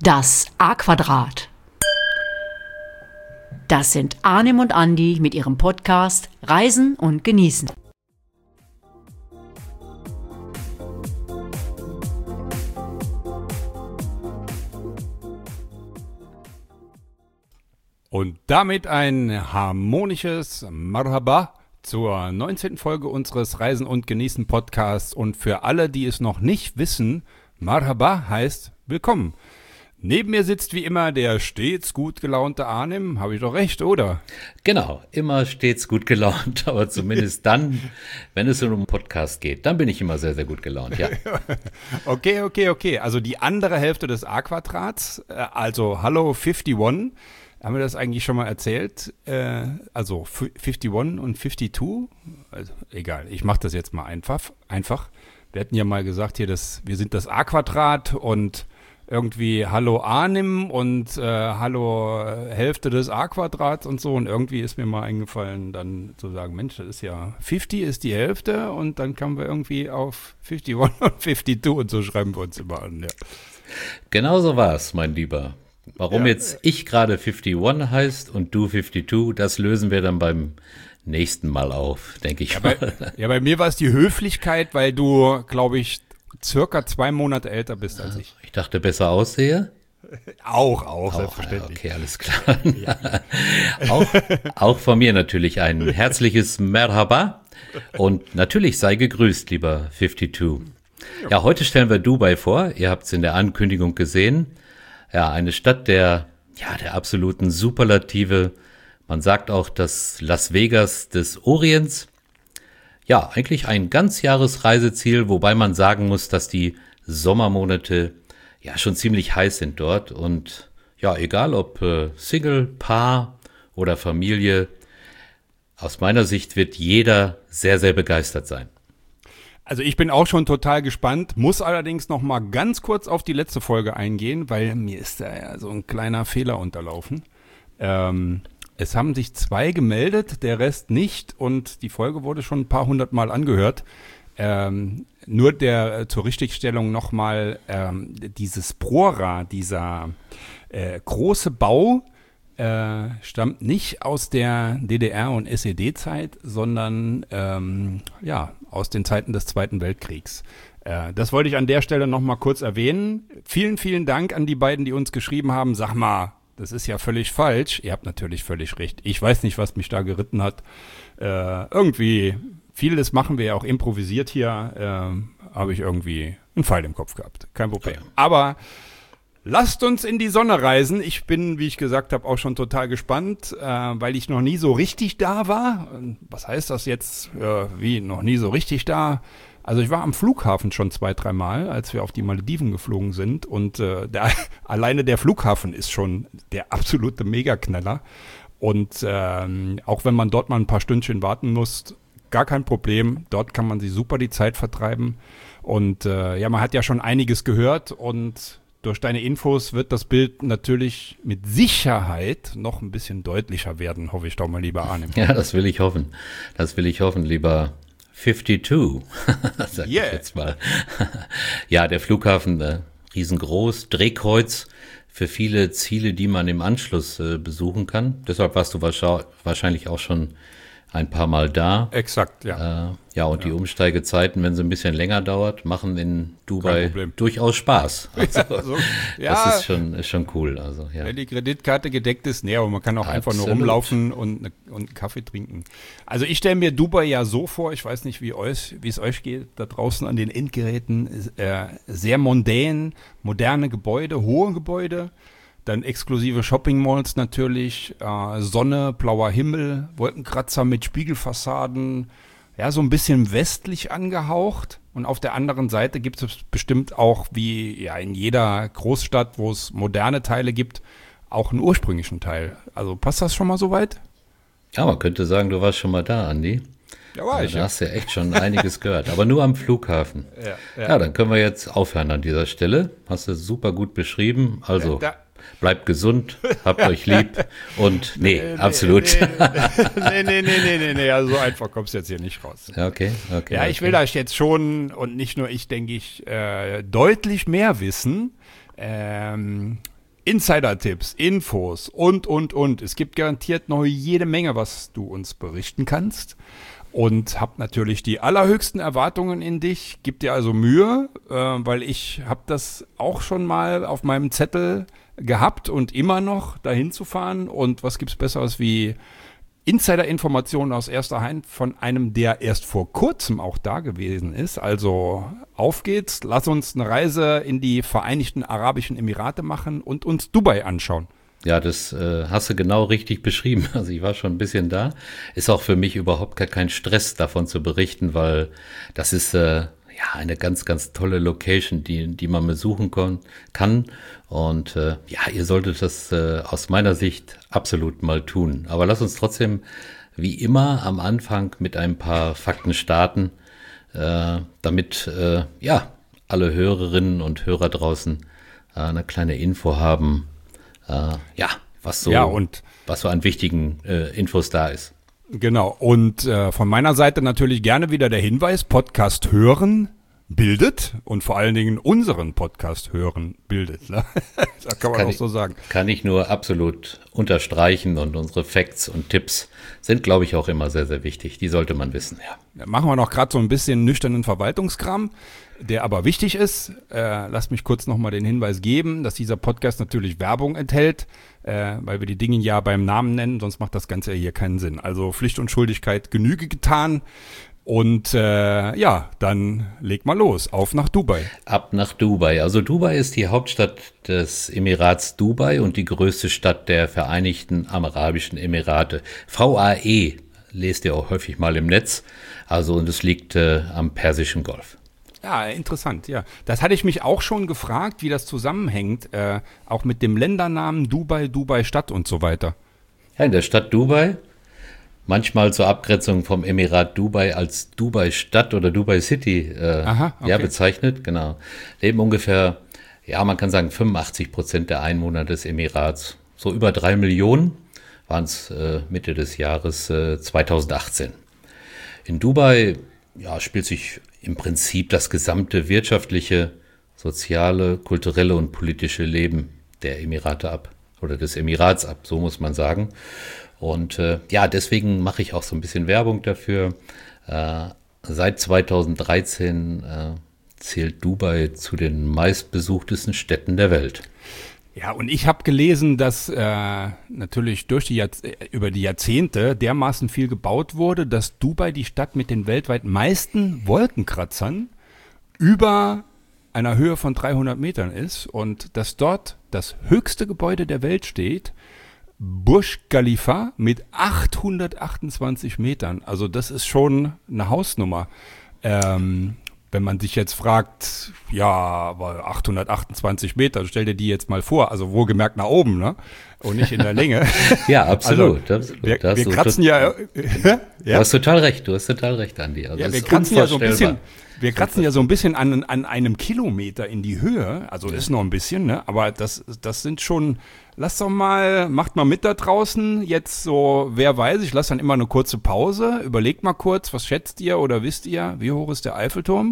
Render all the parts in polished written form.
Das A-Quadrat. Das sind Arnim und Andi mit ihrem Podcast Reisen und Genießen. Und damit ein harmonisches Marhaba zur 19. Folge unseres Reisen und Genießen Podcasts. Und für alle, die es noch nicht wissen, Marhaba heißt willkommen. Neben mir sitzt wie immer der stets gut gelaunte Arnim. Habe ich doch recht, oder? Genau, immer stets gut gelaunt, aber zumindest dann, wenn es um einen Podcast geht, dann bin ich immer sehr, sehr gut gelaunt, ja. Okay. Also die andere Hälfte des A-Quadrats, also Hallo 51. Haben wir das eigentlich schon mal erzählt? Also 51 und 52? Also egal, ich mache das jetzt mal einfach. Wir hatten ja mal gesagt hier, wir sind das A-Quadrat und irgendwie Hallo Arnim und Hallo Hälfte des A-Quadrats und so. Und irgendwie ist mir mal eingefallen, dann zu sagen, Mensch, das ist ja 50 ist die Hälfte und dann kamen wir irgendwie auf 51 und 52 und so schreiben wir uns immer an. Ja. Genau so war es, mein Lieber. Warum jetzt ich gerade 51 heißt und du 52, das lösen wir dann beim nächsten Mal auf, denke ich mal. Bei mir war es die Höflichkeit, weil du, glaube ich, circa 2 Monate älter bist als ich. Ich dachte, besser aussehe. Auch, selbstverständlich. Okay, alles klar. Ja. Auch von mir natürlich ein herzliches Merhaba und natürlich sei gegrüßt, lieber 52. Ja, heute stellen wir Dubai vor. Ihr habt es in der Ankündigung gesehen. Ja, eine Stadt der absoluten Superlative. Man sagt auch das Las Vegas des Orients. Ja, eigentlich ein Ganzjahresreiseziel, wobei man sagen muss, dass die Sommermonate ja schon ziemlich heiß sind dort. Und ja, egal ob Single, Paar oder Familie, aus meiner Sicht wird jeder sehr, sehr begeistert sein. Also ich bin auch schon total gespannt, muss allerdings noch mal ganz kurz auf die letzte Folge eingehen, weil mir ist da ja so ein kleiner Fehler unterlaufen. Es haben sich 2 gemeldet, der Rest nicht und die Folge wurde schon ein paar 100 Mal angehört. Nur zur Richtigstellung noch mal dieses Prora, dieser große Bau, stammt nicht aus der DDR- und SED-Zeit, sondern aus den Zeiten des Zweiten Weltkriegs. Das wollte ich an der Stelle noch mal kurz erwähnen. Vielen, vielen Dank an die beiden, die uns geschrieben haben. Sag mal, das ist ja völlig falsch. Ihr habt natürlich völlig recht. Ich weiß nicht, was mich da geritten hat. Irgendwie, vieles machen wir ja auch improvisiert hier. Habe ich irgendwie einen Pfeil im Kopf gehabt. Kein Problem. Okay. Aber lasst uns in die Sonne reisen. Ich bin, wie ich gesagt habe, auch schon total gespannt, weil ich noch nie so richtig da war. Was heißt das jetzt? Wie, noch nie so richtig da? Also ich war am Flughafen schon 2-3 Mal, als wir auf die Malediven geflogen sind. Und alleine der Flughafen ist schon der absolute Megaknaller. Und auch wenn man dort mal ein paar Stündchen warten muss, gar kein Problem. Dort kann man sich super die Zeit vertreiben. Und man hat ja schon einiges gehört und durch deine Infos wird das Bild natürlich mit Sicherheit noch ein bisschen deutlicher werden, hoffe ich doch mal, lieber Arnim. Ja, das will ich hoffen. Lieber 52, sag ich jetzt mal. Ja, der Flughafen, riesengroß, Drehkreuz für viele Ziele, die man im Anschluss besuchen kann. Deshalb warst du wahrscheinlich auch schon ein paar Mal da. Exakt, ja. Die Umsteigezeiten, wenn es ein bisschen länger dauert, machen in Dubai durchaus Spaß. Also, das ist schon cool. Also, ja. Wenn die Kreditkarte gedeckt ist, aber man kann auch einfach nur rumlaufen und einen Kaffee trinken. Also ich stelle mir Dubai ja so vor, ich weiß nicht, wie es euch geht, da draußen an den Endgeräten, sehr mondän, moderne Gebäude, hohe Gebäude, dann exklusive Shopping-Malls natürlich, Sonne, blauer Himmel, Wolkenkratzer mit Spiegelfassaden, ja, so ein bisschen westlich angehaucht. Und auf der anderen Seite gibt es bestimmt auch, wie ja in jeder Großstadt, wo es moderne Teile gibt, auch einen ursprünglichen Teil. Also passt das schon mal so weit? Ja, man könnte sagen, du warst schon mal da, Andi. Ja, war ich. Da hast du ja echt schon einiges gehört, aber nur am Flughafen. Ja, dann können wir jetzt aufhören an dieser Stelle. Hast du super gut beschrieben. Also bleibt gesund, habt euch lieb und absolut. Nee, also so einfach kommst du jetzt hier nicht raus. Okay. Ja, ich will das jetzt schon und nicht nur ich, denke ich, deutlich mehr wissen. Insider-Tipps, Infos und. Es gibt garantiert noch jede Menge, was du uns berichten kannst. Und hab natürlich die allerhöchsten Erwartungen in dich. Gib dir also Mühe, weil ich habe das auch schon mal auf meinem Zettel gehabt und immer noch dahin zu fahren. Und was gibt's Besseres wie Insider-Informationen aus erster Hand von einem, der erst vor kurzem auch da gewesen ist. Also auf geht's, lass uns eine Reise in die Vereinigten Arabischen Emirate machen und uns Dubai anschauen. Ja, das hast du genau richtig beschrieben. Also ich war schon ein bisschen da. Ist auch für mich überhaupt gar kein Stress, davon zu berichten, weil das ist ja eine ganz, ganz tolle Location, die man besuchen kann. Und ja, ihr solltet das aus meiner Sicht absolut mal tun. Aber lass uns trotzdem wie immer am Anfang mit ein paar Fakten starten, damit ja alle Hörerinnen und Hörer draußen eine kleine Info haben. Ja, was so an wichtigen Infos da ist. Genau, und von meiner Seite natürlich gerne wieder der Hinweis, Podcast hören bildet und vor allen Dingen unseren Podcast hören bildet. Ne? Da kann man auch so sagen. Kann ich nur absolut unterstreichen und unsere Facts und Tipps sind, glaube ich, auch immer sehr, sehr wichtig. Die sollte man wissen, ja. Da machen wir noch gerade so ein bisschen nüchternen Verwaltungskram, der aber wichtig ist. Lasst mich kurz nochmal den Hinweis geben, dass dieser Podcast natürlich Werbung enthält, weil wir die Dinge ja beim Namen nennen, sonst macht das Ganze ja hier keinen Sinn. Also Pflicht und Schuldigkeit Genüge getan. Und ja, dann leg mal los. Auf nach Dubai. Ab nach Dubai. Also Dubai ist die Hauptstadt des Emirats Dubai und die größte Stadt der Vereinigten Arabischen Emirate. VAE lest ihr auch häufig mal im Netz. Also und es liegt am Persischen Golf. Ja, interessant, ja. Das hatte ich mich auch schon gefragt, wie das zusammenhängt, auch mit dem Ländernamen Dubai, Dubai-Stadt und so weiter. Ja, in der Stadt Dubai, manchmal zur Abgrenzung vom Emirat Dubai als Dubai-Stadt oder Dubai City okay. Ja, bezeichnet, genau. Leben ungefähr, ja, man kann sagen 85% der Einwohner des Emirats. So über 3 Millionen waren es Mitte des Jahres 2018. In Dubai ja, spielt sich im Prinzip das gesamte wirtschaftliche, soziale, kulturelle und politische Leben der Emirate ab oder des Emirats ab, so muss man sagen. Und ja, deswegen mache ich auch so ein bisschen Werbung dafür. Seit 2013 zählt Dubai zu den meistbesuchtesten Städten der Welt. Ja, und ich habe gelesen, dass natürlich über die Jahrzehnte dermaßen viel gebaut wurde, dass Dubai die Stadt mit den weltweit meisten Wolkenkratzern über einer Höhe von 300 Metern ist und dass dort das höchste Gebäude der Welt steht, Burj Khalifa mit 828 Metern. Also das ist schon eine Hausnummer. Wenn man sich jetzt fragt, ja, aber 828 Meter, stell dir die jetzt mal vor, also wohlgemerkt nach oben, ne? Und nicht in der Länge. Ja, absolut. Also, wir kratzen ja. Du hast total recht, Andi. Also ja, wir kratzen ja so ein bisschen an einem Kilometer in die Höhe, also ist noch ein bisschen, ne? Aber das sind schon, macht mal mit da draußen, jetzt so, wer weiß, ich lasse dann immer eine kurze Pause, überlegt mal kurz, was schätzt ihr oder wisst ihr, wie hoch ist der Eiffelturm?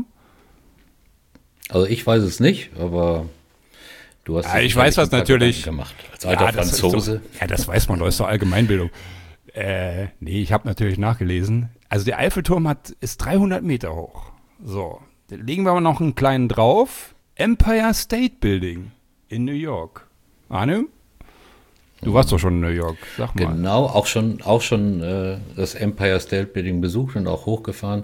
Also ich weiß es nicht, aber du hast ich weiß das natürlich gemacht, als alter Franzose. Das weiß man, das ist doch Allgemeinbildung. Nee, ich habe natürlich nachgelesen. Also der Eiffelturm ist 300 Meter hoch. So, dann legen wir mal noch einen kleinen drauf. Empire State Building in New York. Arne? Du warst doch schon in New York, sag mal. Genau, auch schon das Empire State Building besucht und auch hochgefahren.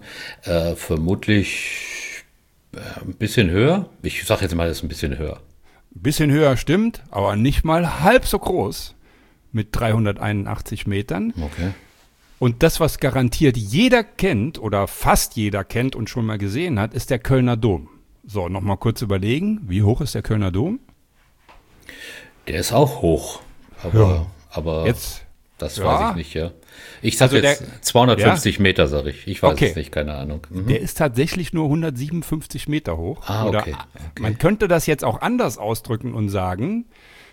Vermutlich ein bisschen höher. Ich sag jetzt mal, das ist ein bisschen höher. Ein bisschen höher stimmt, aber nicht mal halb so groß mit 381 Metern. Okay. Und das, was garantiert jeder kennt oder fast jeder kennt und schon mal gesehen hat, ist der Kölner Dom. So, nochmal kurz überlegen, wie hoch ist der Kölner Dom? Der ist auch hoch, aber jetzt, das weiß ich nicht, ja. Ich sag also jetzt 250 Meter, sag ich. Ich weiß es nicht, keine Ahnung. Mhm. Der ist tatsächlich nur 157 Meter hoch. Ah, oder okay. Man könnte das jetzt auch anders ausdrücken und sagen,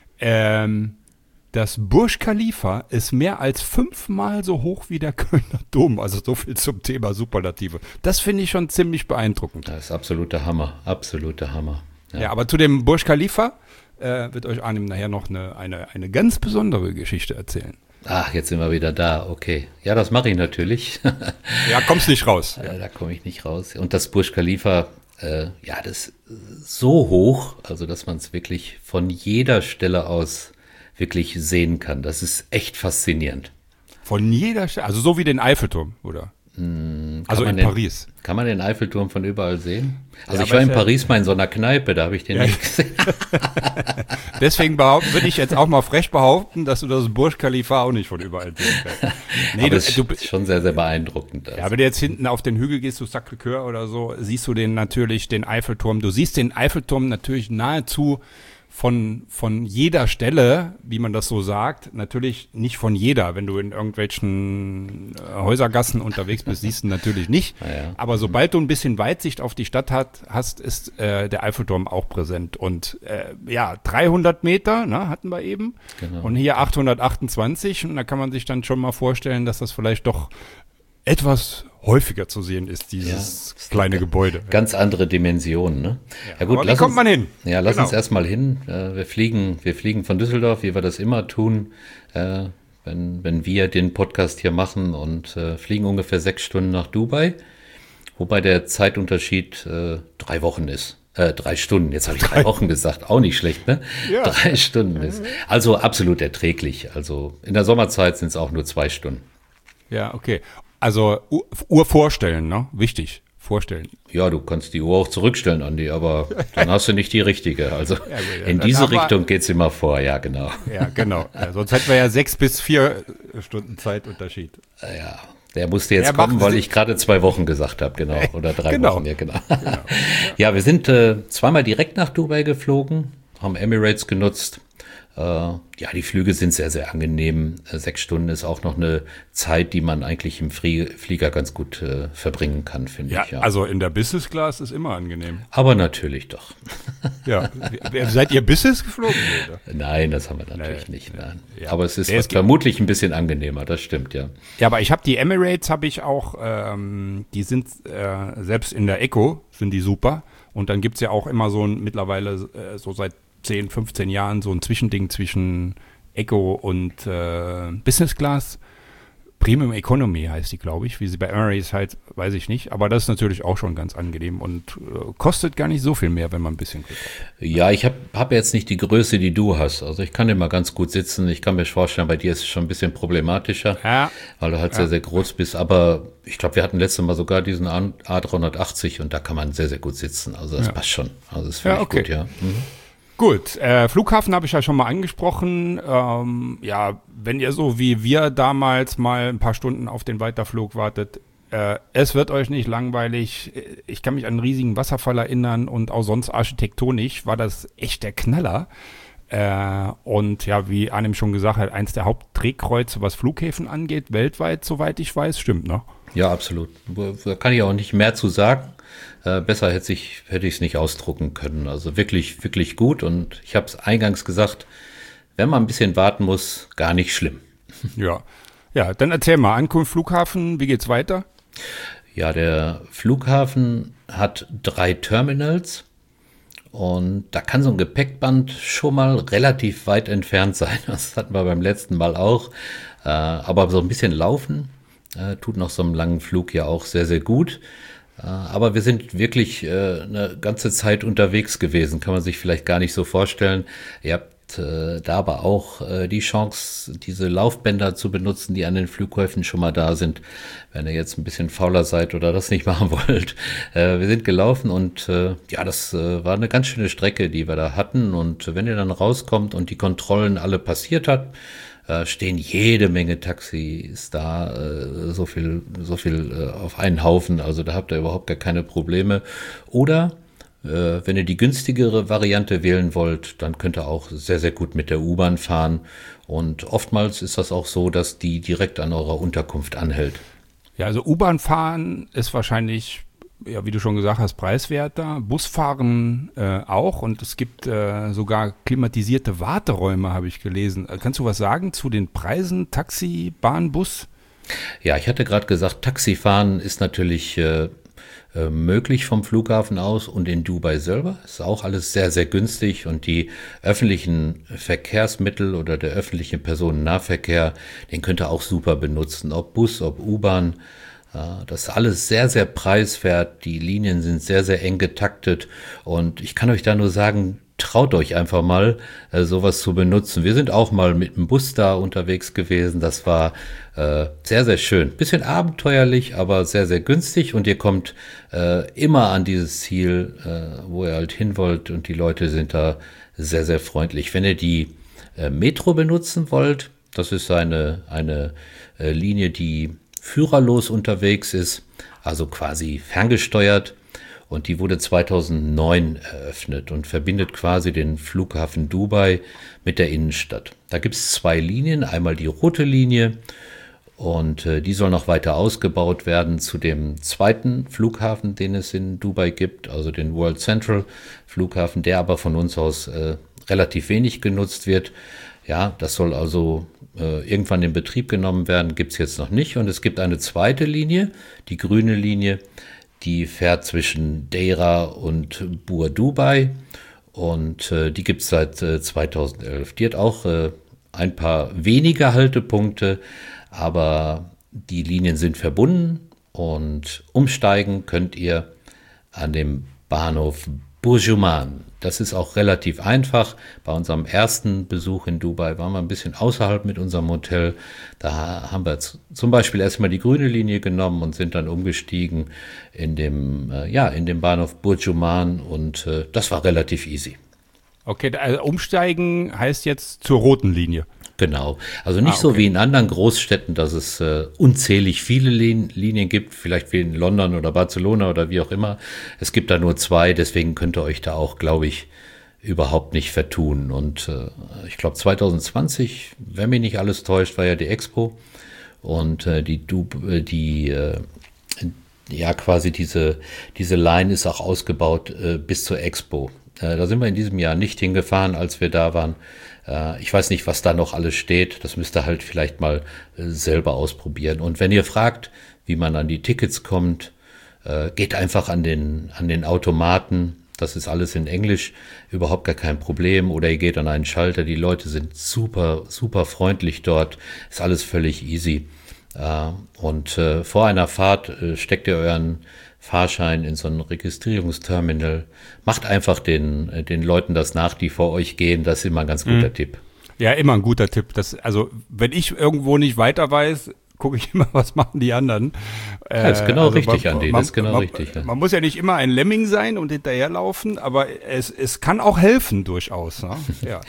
das Burj Khalifa ist mehr als 5-mal so hoch wie der Kölner Dom. Also so viel zum Thema Superlative. Das finde ich schon ziemlich beeindruckend. Das ist absoluter Hammer. Ja, aber zu dem Burj Khalifa, wird euch Arnim nachher noch eine ganz besondere Geschichte erzählen. Ach, jetzt sind wir wieder da, okay. Ja, das mache ich natürlich. Ja, kommst nicht raus. Da komme ich nicht raus. Und das Burj Khalifa, das ist so hoch, also dass man es wirklich von jeder Stelle aus wirklich sehen kann. Das ist echt faszinierend. Von jeder Stelle, also so wie den Eiffelturm, oder? Also in Paris. Kann man den Eiffelturm von überall sehen? Also Ja, ich war in aber Paris mal in so einer Kneipe, da habe ich den nicht gesehen. Deswegen würde ich jetzt auch mal frech behaupten, dass du das Burj Khalifa auch nicht von überall sehen kannst. Nee, Aber es ist schon sehr, sehr beeindruckend. Ja, wenn du jetzt hinten auf den Hügel gehst, du Sacré-Cœur oder so, siehst du den Eiffelturm. Du siehst den Eiffelturm natürlich nahezu von jeder Stelle, wie man das so sagt, natürlich nicht von jeder. Wenn du in irgendwelchen Häusergassen unterwegs bist, siehst du natürlich nicht. Ja. Aber sobald du ein bisschen Weitsicht auf die Stadt hast, ist der Eiffelturm auch präsent. Und 300 Meter, hatten wir eben. Genau. Und hier 828. Und da kann man sich dann schon mal vorstellen, dass das vielleicht doch etwas häufiger zu sehen ist, dieses kleine Gebäude. Ganz andere Dimensionen, ne? Ja gut, aber wie kommt man hin? Ja, lass Genau. uns erstmal hin. Wir fliegen von Düsseldorf, wie wir das immer tun, wenn wir den Podcast hier machen und fliegen ungefähr 6 Stunden nach Dubai, wobei der Zeitunterschied 3 Wochen ist. 3 Stunden, jetzt habe ich 3 Wochen gesagt, auch nicht schlecht, ne? Ja. 3 Stunden ist. Also absolut erträglich. Also in der Sommerzeit sind es auch nur 2 Stunden. Ja, okay. Also Uhr vorstellen, ne? Wichtig. Vorstellen. Ja, du kannst die Uhr auch zurückstellen, Andi, aber dann hast du nicht die richtige. Also gut, in dann diese haben wir- Richtung geht's immer vor, ja, genau. Ja, genau. Ja, sonst hätten wir ja 6 bis 4 Stunden Zeitunterschied. Ja, der musste jetzt Ja, kommen, machen weil Sie- ich gerade 2 Wochen gesagt habe, genau. Oder 3 Genau. Wochen, ja, genau. Ja, wir sind zweimal direkt nach Dubai geflogen, haben Emirates genutzt. Die Flüge sind sehr, sehr angenehm. 6 Stunden ist auch noch eine Zeit, die man eigentlich im Flieger ganz gut verbringen kann, finde Ja, ich. Ja. also in der Business Class ist immer angenehm. Aber natürlich doch. Ja. Seid ihr Business geflogen? Oder? Nein, das haben wir natürlich nicht. Nein. Ja. Aber es ist Der ist- vermutlich ein bisschen angenehmer, das stimmt, ja. Ja, aber ich habe die Emirates, habe ich auch, die sind selbst in der Eco, sind die super. Und dann gibt's ja auch immer so mittlerweile so seit 10, 15 Jahren so ein Zwischending zwischen Eco und Business Class. Premium Economy heißt die, glaube ich. Wie sie bei Emirates halt, weiß ich nicht. Aber das ist natürlich auch schon ganz angenehm und kostet gar nicht so viel mehr, wenn man ein bisschen Glück hat. Ja, ich hab jetzt nicht die Größe, die du hast. Also ich kann immer ganz gut sitzen. Ich kann mir vorstellen, bei dir ist es schon ein bisschen problematischer, Ja. weil du halt sehr, sehr groß bist. Aber ich glaube, wir hatten letztes Mal sogar diesen A380 und da kann man sehr, sehr gut sitzen. Also das passt schon. Also das finde Ja, ich okay. gut, ja. Mhm. Gut, Flughafen habe ich ja schon mal angesprochen. Wenn ihr so wie wir damals mal ein paar Stunden auf den Weiterflug wartet, es wird euch nicht langweilig. Ich kann mich an einen riesigen Wasserfall erinnern und auch sonst architektonisch war das echt der Knaller. Und ja, wie Arnim schon gesagt hat, eins der Hauptdrehkreuze, was Flughäfen angeht, weltweit, soweit ich weiß, stimmt, ne? Ja, absolut. Da kann ich auch nicht mehr zu sagen. Besser hätte ich es nicht ausdrucken können. Also wirklich, wirklich gut. Und ich habe es eingangs gesagt, wenn man ein bisschen warten muss, gar nicht schlimm. Ja. Ja, dann erzähl mal, Ankunft Flughafen, wie geht's weiter? Ja, der Flughafen hat 3 Terminals und da kann so ein Gepäckband schon mal relativ weit entfernt sein. Das hatten wir beim letzten Mal auch. Aber so ein bisschen laufen tut nach so einem langen Flug ja auch sehr, sehr gut. Aber wir sind wirklich eine ganze Zeit unterwegs gewesen, kann man sich vielleicht gar nicht so vorstellen. Ihr habt da aber auch die Chance, diese Laufbänder zu benutzen, die an den Flughäfen schon mal da sind, wenn ihr jetzt ein bisschen fauler seid oder das nicht machen wollt. Wir sind gelaufen und das war eine ganz schöne Strecke, die wir da hatten. Und wenn ihr dann rauskommt und die Kontrollen alle passiert habt, stehen jede Menge Taxis da, so viel auf einen Haufen, also da habt ihr überhaupt gar keine Probleme. Oder wenn ihr die günstigere Variante wählen wollt, dann könnt ihr auch sehr, sehr gut mit der U-Bahn fahren. Und oftmals ist das auch so, dass die direkt an eurer Unterkunft anhält. Ja, also U-Bahn fahren ist wahrscheinlich, ja, wie du schon gesagt hast, preiswerter. Busfahren auch und es gibt sogar klimatisierte Warteräume, habe ich gelesen. Kannst du was sagen zu den Preisen, Taxi, Bahn, Bus? Ja, ich hatte gerade gesagt, Taxifahren ist natürlich möglich vom Flughafen aus, und in Dubai selber ist auch alles sehr, sehr günstig, und die öffentlichen Verkehrsmittel oder der öffentliche Personennahverkehr, den könnt ihr auch super benutzen, ob Bus, ob U-Bahn. Das ist alles sehr, sehr preiswert. Die Linien sind sehr, sehr eng getaktet, und ich kann euch da nur sagen, traut euch einfach mal, sowas zu benutzen. Wir sind auch mal mit dem Bus da unterwegs gewesen. Das war sehr, sehr schön. Bisschen abenteuerlich, aber sehr, sehr günstig, und ihr kommt immer an dieses Ziel, wo ihr halt hin wollt, und die Leute sind da sehr, sehr freundlich. Wenn ihr die Metro benutzen wollt, das ist eine Linie, die führerlos unterwegs ist, also quasi ferngesteuert. Und die wurde 2009 eröffnet und verbindet quasi den Flughafen Dubai mit der Innenstadt. Da gibt es 2 Linien, einmal die rote Linie, und die soll noch weiter ausgebaut werden zu dem zweiten Flughafen, den es in Dubai gibt, also den World Central Flughafen, der aber von uns aus relativ wenig genutzt wird. Ja, das soll also irgendwann in Betrieb genommen werden, gibt es jetzt noch nicht. Und es gibt eine zweite Linie, die grüne Linie, die fährt zwischen Deira und Bur Dubai, und die gibt es seit 2011. Die hat auch ein paar weniger Haltepunkte, aber die Linien sind verbunden, und umsteigen könnt ihr an dem Bahnhof Burjuman. Das ist auch relativ einfach. Bei unserem ersten Besuch in Dubai waren wir ein bisschen außerhalb mit unserem Hotel. Da haben wir zum Beispiel erstmal die grüne Linie genommen und sind dann umgestiegen in dem Bahnhof Burjuman, und das war relativ easy. Okay, also umsteigen heißt jetzt zur roten Linie. Genau, also nicht so wie in anderen Großstädten, dass es unzählig viele Linien gibt, vielleicht wie in London oder Barcelona oder wie auch immer. Es gibt da nur 2, deswegen könnt ihr euch da auch, glaube ich, überhaupt nicht vertun. Und ich glaube 2020, wenn mich nicht alles täuscht, war ja die Expo, und quasi diese Line ist auch ausgebaut bis zur Expo. Da sind wir in diesem Jahr nicht hingefahren, als wir da waren. Ich weiß nicht, was da noch alles steht. Das müsst ihr halt vielleicht mal selber ausprobieren. Und wenn ihr fragt, wie man an die Tickets kommt, geht einfach an den Automaten. Das ist alles in Englisch, überhaupt gar kein Problem. Oder ihr geht an einen Schalter. Die Leute sind super, super freundlich dort. Ist alles völlig easy. Und vor einer Fahrt steckt ihr euren Fahrschein in so ein Registrierungsterminal. Macht einfach den Leuten das nach, die vor euch gehen. Das ist immer ein ganz guter Tipp. Ja, immer ein guter Tipp. Also, wenn ich irgendwo nicht weiter weiß, gucke ich immer, was machen die anderen. Das ist genau richtig, Andi. Das ist genau richtig. Man muss ja nicht immer ein Lemming sein und hinterherlaufen, aber es kann auch helfen durchaus. Ne? Ja.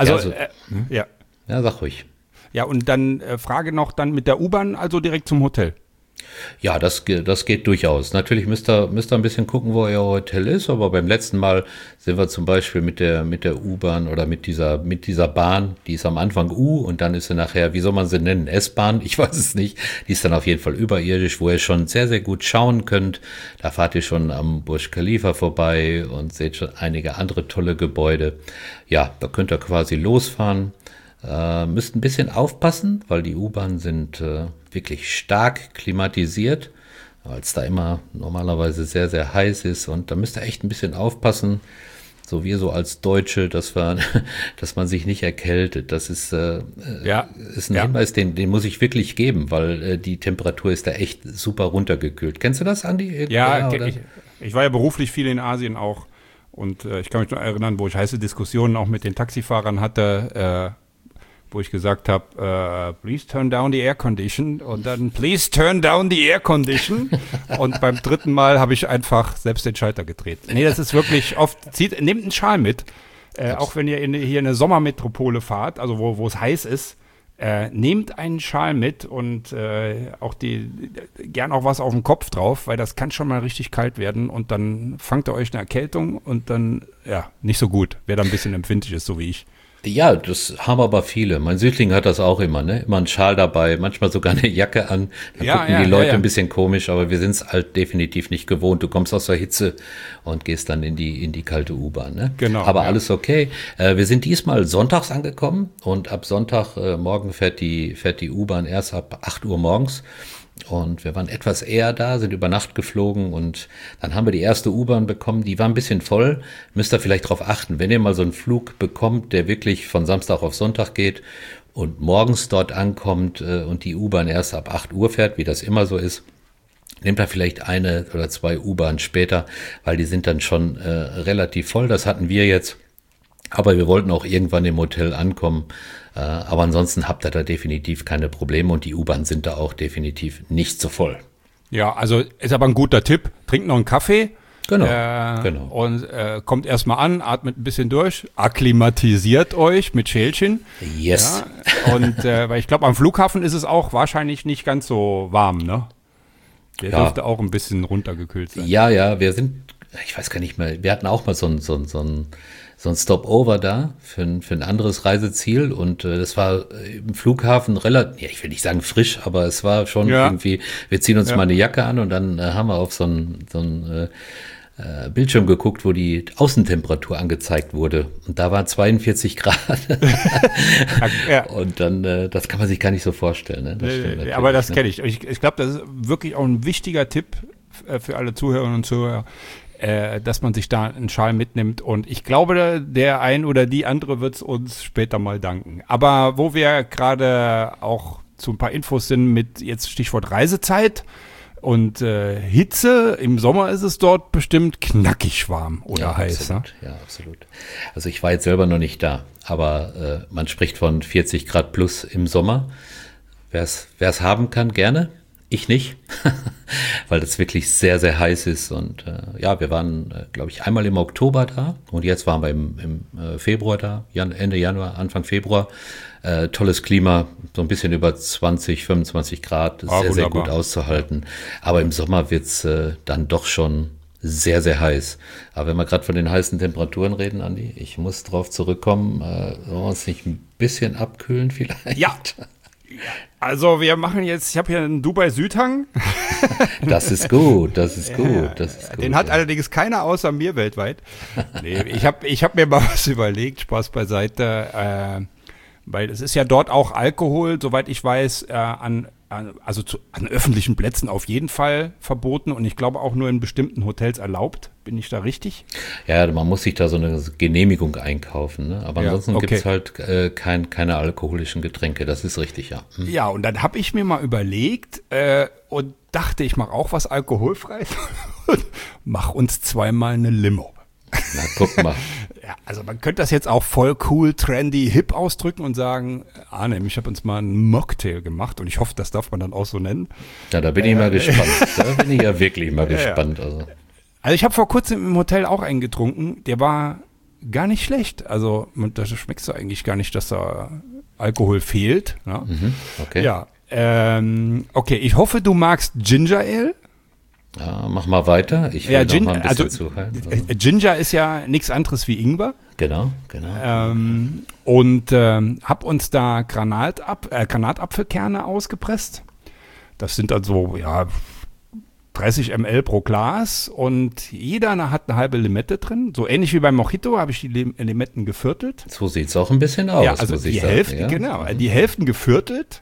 Ja, sag ruhig. Ja, und dann Frage noch dann mit der U-Bahn, also direkt zum Hotel. Ja, das geht durchaus. Natürlich müsst ihr ein bisschen gucken, wo euer Hotel ist, aber beim letzten Mal sind wir zum Beispiel mit der U-Bahn oder mit dieser Bahn, die ist am Anfang U und dann ist sie nachher, wie soll man sie nennen, S-Bahn, ich weiß es nicht, die ist dann auf jeden Fall überirdisch, wo ihr schon sehr, sehr gut schauen könnt. Da fahrt ihr schon am Burj Khalifa vorbei und seht schon einige andere tolle Gebäude. Ja, da könnt ihr quasi losfahren. Müsst ein bisschen aufpassen, weil die U-Bahnen sind wirklich stark klimatisiert, weil es da immer normalerweise sehr, sehr heiß ist, und da müsst ihr echt ein bisschen aufpassen, so wir so als Deutsche, dass man sich nicht erkältet. Das ist ein Hinweis, den muss ich wirklich geben, weil die Temperatur ist da echt super runtergekühlt. Kennst du das, Andi? Ja, ich war ja beruflich viel in Asien auch, und ich kann mich noch erinnern, wo ich heiße Diskussionen auch mit den Taxifahrern hatte, wo ich gesagt habe, please turn down the air condition, und dann please turn down the air condition, und beim 3. Mal habe ich einfach selbst den Schalter gedreht. Nee, das ist wirklich oft, nehmt einen Schal mit, auch wenn ihr hier in eine Sommermetropole fahrt, also wo es heiß ist, nehmt einen Schal mit und auch gern auch was auf dem Kopf drauf, weil das kann schon mal richtig kalt werden, und dann fangt ihr euch eine Erkältung, und dann, nicht so gut, wer da ein bisschen empfindlich ist, so wie ich. Ja, das haben aber viele. Mein Südling hat das auch immer, ne? Immer einen Schal dabei, manchmal sogar eine Jacke an. Da gucken die Leute ein bisschen komisch, aber wir sind es halt definitiv nicht gewohnt. Du kommst aus der Hitze und gehst dann in die kalte U-Bahn, ne? Genau. Aber alles okay. Wir sind diesmal sonntags angekommen, und ab Sonntag morgen fährt die U-Bahn erst ab 8 Uhr morgens. Und wir waren etwas eher da, sind über Nacht geflogen und dann haben wir die erste U-Bahn bekommen, die war ein bisschen voll. Müsst ihr vielleicht darauf achten, wenn ihr mal so einen Flug bekommt, der wirklich von Samstag auf Sonntag geht und morgens dort ankommt und die U-Bahn erst ab 8 Uhr fährt, wie das immer so ist, nehmt da vielleicht eine oder zwei U-Bahnen später, weil die sind dann schon relativ voll. Das hatten wir jetzt. Aber wir wollten auch irgendwann im Hotel ankommen. Aber ansonsten habt ihr da definitiv keine Probleme und die U-Bahn sind da auch definitiv nicht so voll. Ja, also ist aber ein guter Tipp. Trinkt noch einen Kaffee. Genau, genau. Und kommt erstmal an, atmet ein bisschen durch, akklimatisiert euch mit Schälchen. Yes. Ja, und weil ich glaube, am Flughafen ist es auch wahrscheinlich nicht ganz so warm, ne? Der dürfte auch ein bisschen runtergekühlt sein. Ja, wir sind, ich weiß gar nicht mehr, wir hatten auch mal so ein Stopover da für ein anderes Reiseziel und das war im Flughafen relativ, ja, ich will nicht sagen frisch, aber es war schon irgendwie, wir ziehen uns mal eine Jacke an und dann haben wir auf so ein Bildschirm geguckt, wo die Außentemperatur angezeigt wurde und da waren 42 Grad. Und dann, das kann man sich gar nicht so vorstellen. Ne? Das aber das kenne ich. Ich glaube, das ist wirklich auch ein wichtiger Tipp für alle Zuhörerinnen und Zuhörer, dass man sich da einen Schal mitnimmt. Und ich glaube, der ein oder die andere wird es uns später mal danken. Aber wo wir gerade auch zu ein paar Infos sind mit jetzt Stichwort Reisezeit und Hitze, im Sommer ist es dort bestimmt knackig warm oder heiß. Absolut, ne? Ja, absolut. Also ich war jetzt selber noch nicht da, aber man spricht von 40 Grad plus im Sommer. Wer es haben kann, gerne. Ich nicht, weil das wirklich sehr, sehr heiß ist. Und wir waren, glaube ich, einmal im Oktober da und jetzt waren wir im Februar da, Ende Januar, Anfang Februar. Tolles Klima, so ein bisschen über 20, 25 Grad, sehr, sehr gut auszuhalten. Aber im Sommer wird's dann doch schon sehr, sehr heiß. Aber wenn wir gerade von den heißen Temperaturen reden, Andi, ich muss drauf zurückkommen, sollen wir uns nicht ein bisschen abkühlen vielleicht? Ja. Also wir machen jetzt, ich habe hier einen Dubai-Südhang. Das ist gut. Den hat allerdings keiner außer mir weltweit. Nee, ich hab mir mal was überlegt, Spaß beiseite, weil es ist ja dort auch Alkohol, soweit ich weiß, an öffentlichen Plätzen auf jeden Fall verboten und ich glaube auch nur in bestimmten Hotels erlaubt. Bin ich da richtig? Ja, man muss sich da so eine Genehmigung einkaufen, ne? Aber ansonsten gibt's halt keine alkoholischen Getränke, das ist richtig, ja. Ja, und dann habe ich mir mal überlegt und dachte, ich mache auch was alkoholfreies und mach uns zweimal eine Limo. Na, guck mal. Ja, also man könnte das jetzt auch voll cool, trendy, hip ausdrücken und sagen, Arne, ich habe uns mal einen Mocktail gemacht und ich hoffe, das darf man dann auch so nennen. Ja, da bin ich mal gespannt. Da bin ich ja wirklich mal gespannt. Also ich habe vor kurzem im Hotel auch einen getrunken, der war gar nicht schlecht. Also da schmeckst du eigentlich gar nicht, dass da Alkohol fehlt. Ne? Okay. Ja, okay, ich hoffe, du magst Ginger Ale. Ja, mach mal weiter. Ich will noch mal ein bisschen zuhören. Ginger ist ja nichts anderes wie Ingwer. Genau. Und hab uns da Granatapfelkerne ausgepresst. Das sind also 30 ml pro Glas und jeder hat eine halbe Limette drin. So ähnlich wie beim Mojito habe ich die Limetten geviertelt. So sieht es auch ein bisschen aus. Ja, also die Hälfte, genau, die Hälften geviertelt.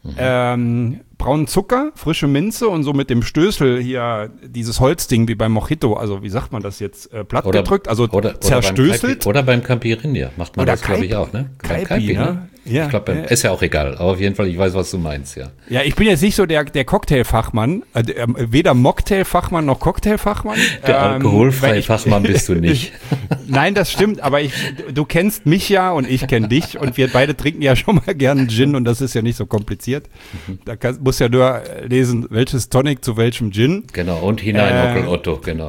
Braunen Zucker, frische Minze und so mit dem Stößel hier dieses Holzding wie beim Mojito, also wie sagt man das jetzt, platt gedrückt, also zerstößelt. Oder beim Caipirinha macht man oder das, glaube ich, auch, ne? Caipi, ne? Ja, ich glaube, ist ja auch egal, aber auf jeden Fall, ich weiß, was du meinst, ja. Ja, ich bin jetzt nicht so der Cocktailfachmann, weder Mocktailfachmann noch Cocktailfachmann. Der alkoholfreie Fachmann bist du nicht. Nein, das stimmt, aber du kennst mich ja und ich kenne dich und wir beide trinken ja schon mal gerne Gin und das ist ja nicht so kompliziert. Da musst ja nur lesen, welches Tonic zu welchem Gin. Genau, und hinein Onkel Otto, genau.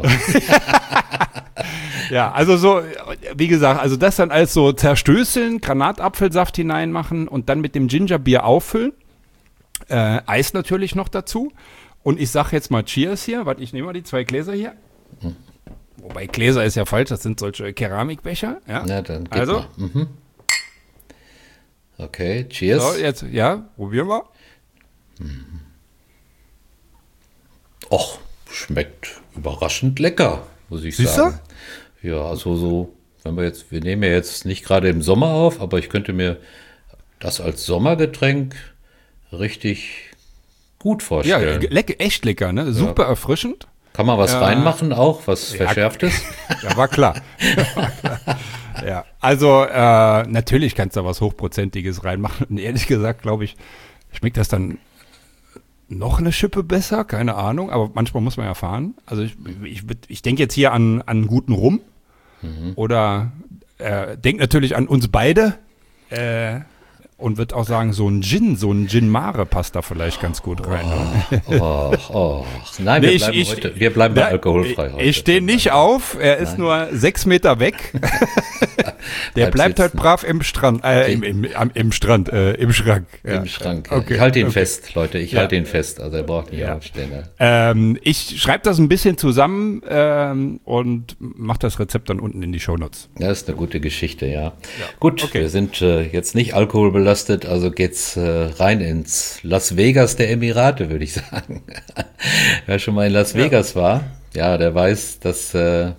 Ja, also so, wie gesagt, also das dann als so zerstößeln, Granatapfelsaft hineinmachen und dann mit dem Gingerbier auffüllen. Eis natürlich noch dazu. Und ich sag jetzt mal Cheers hier, warte, ich nehme mal die 2 Gläser hier. Wobei Gläser ist ja falsch, das sind solche Keramikbecher. Ja, dann geht also. Mal. Okay, cheers. So, jetzt, probieren wir. Och, schmeckt überraschend lecker, muss ich sagen. Ja, also so, wir nehmen ja jetzt nicht gerade im Sommer auf, aber ich könnte mir das als Sommergetränk richtig gut vorstellen. Ja, echt lecker, ne? Super erfrischend. Kann man was reinmachen auch, was Verschärftes? Ja, war klar. Ja, also natürlich kannst du da was Hochprozentiges reinmachen. Und ehrlich gesagt, glaube ich, schmeckt das dann noch eine Schippe besser, keine Ahnung, aber manchmal muss man ja fahren. Also ich denke jetzt hier an guten Rum oder denke natürlich an uns beide und würde auch sagen, so ein Gin Mare passt da vielleicht ganz gut rein. Nein, wir bleiben bei alkoholfrei heute. Ich stehe nicht auf, er ist nur 6 Meter weg. Der bleibt halt brav im Schrank. Ja. Im Schrank, ja. Okay. Ich halte ihn fest, Leute, halte ihn fest. Also er braucht nicht aufstehen. Ich schreibe das ein bisschen zusammen und mache das Rezept dann unten in die Shownotes. Das ist eine gute Geschichte, ja. Gut, okay. Wir sind jetzt nicht alkoholbelastet, also geht's rein ins Las Vegas der Emirate, würde ich sagen. Wer schon mal in Las Vegas war, der weiß, dass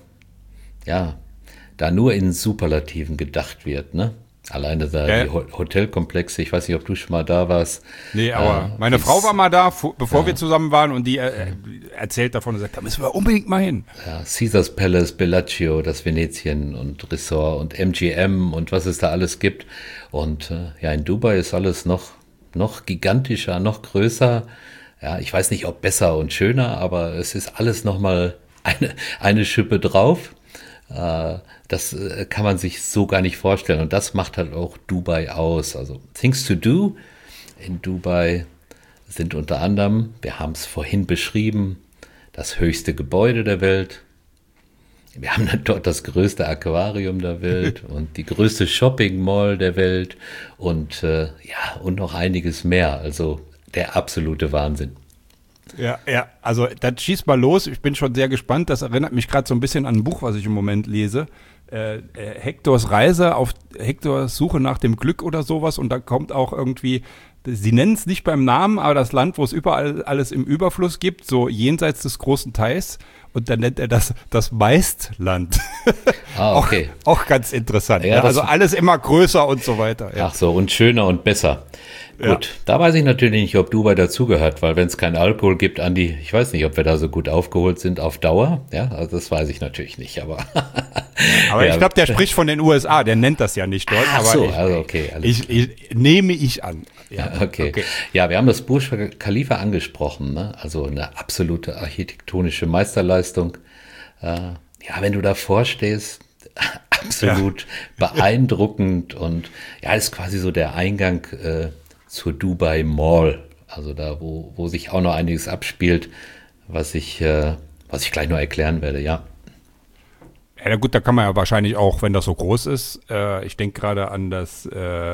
da nur in Superlativen gedacht wird, ne? Alleine da die Hotelkomplexe, ich weiß nicht, ob du schon mal da warst. Nee, aber meine Frau war mal da, bevor wir zusammen waren, und die erzählt davon und sagt, da müssen wir unbedingt mal hin. Ja, Caesars Palace, Bellagio, das Venetien und Resort und MGM und was es da alles gibt. Und in Dubai ist alles noch gigantischer, noch größer. Ja, ich weiß nicht, ob besser und schöner, aber es ist alles nochmal eine Schippe drauf. Das kann man sich so gar nicht vorstellen. Und das macht halt auch Dubai aus. Also Things to do in Dubai sind unter anderem, wir haben es vorhin beschrieben, das höchste Gebäude der Welt. Wir haben dort das größte Aquarium der Welt und die größte Shopping Mall der Welt und und noch einiges mehr. Also der absolute Wahnsinn. Ja, also dann schieß mal los. Ich bin schon sehr gespannt. Das erinnert mich gerade so ein bisschen an ein Buch, was ich im Moment lese. Hektors Reise auf Hektors Suche nach dem Glück oder sowas. Und da kommt auch irgendwie, sie nennen es nicht beim Namen, aber das Land, wo es überall alles im Überfluss gibt, so jenseits des großen Teils. Und dann nennt er das Meistland. Okay. Auch ganz interessant. Ja, also alles immer größer und so weiter. Ja. Ach so, und schöner und besser. Gut, da weiß ich natürlich nicht, ob Dubai dazugehört, weil wenn es keinen Alkohol gibt, Andi, ich weiß nicht, ob wir da so gut aufgeholt sind auf Dauer. Ja, also das weiß ich natürlich nicht, aber. Aber ich glaube, der spricht von den USA, der nennt das ja nicht dort. Ach aber so, also okay. Nehme ich an. Ja, okay. Ja, wir haben das Burj Khalifa angesprochen, ne? Also eine absolute architektonische Meisterleistung. Wenn du davor stehst, absolut beeindruckend und ist quasi so der Eingang zur Dubai Mall, also da, wo sich auch noch einiges abspielt, was ich gleich noch erklären werde, ja. Ja gut, da kann man ja wahrscheinlich auch, wenn das so groß ist, ich denke gerade an das,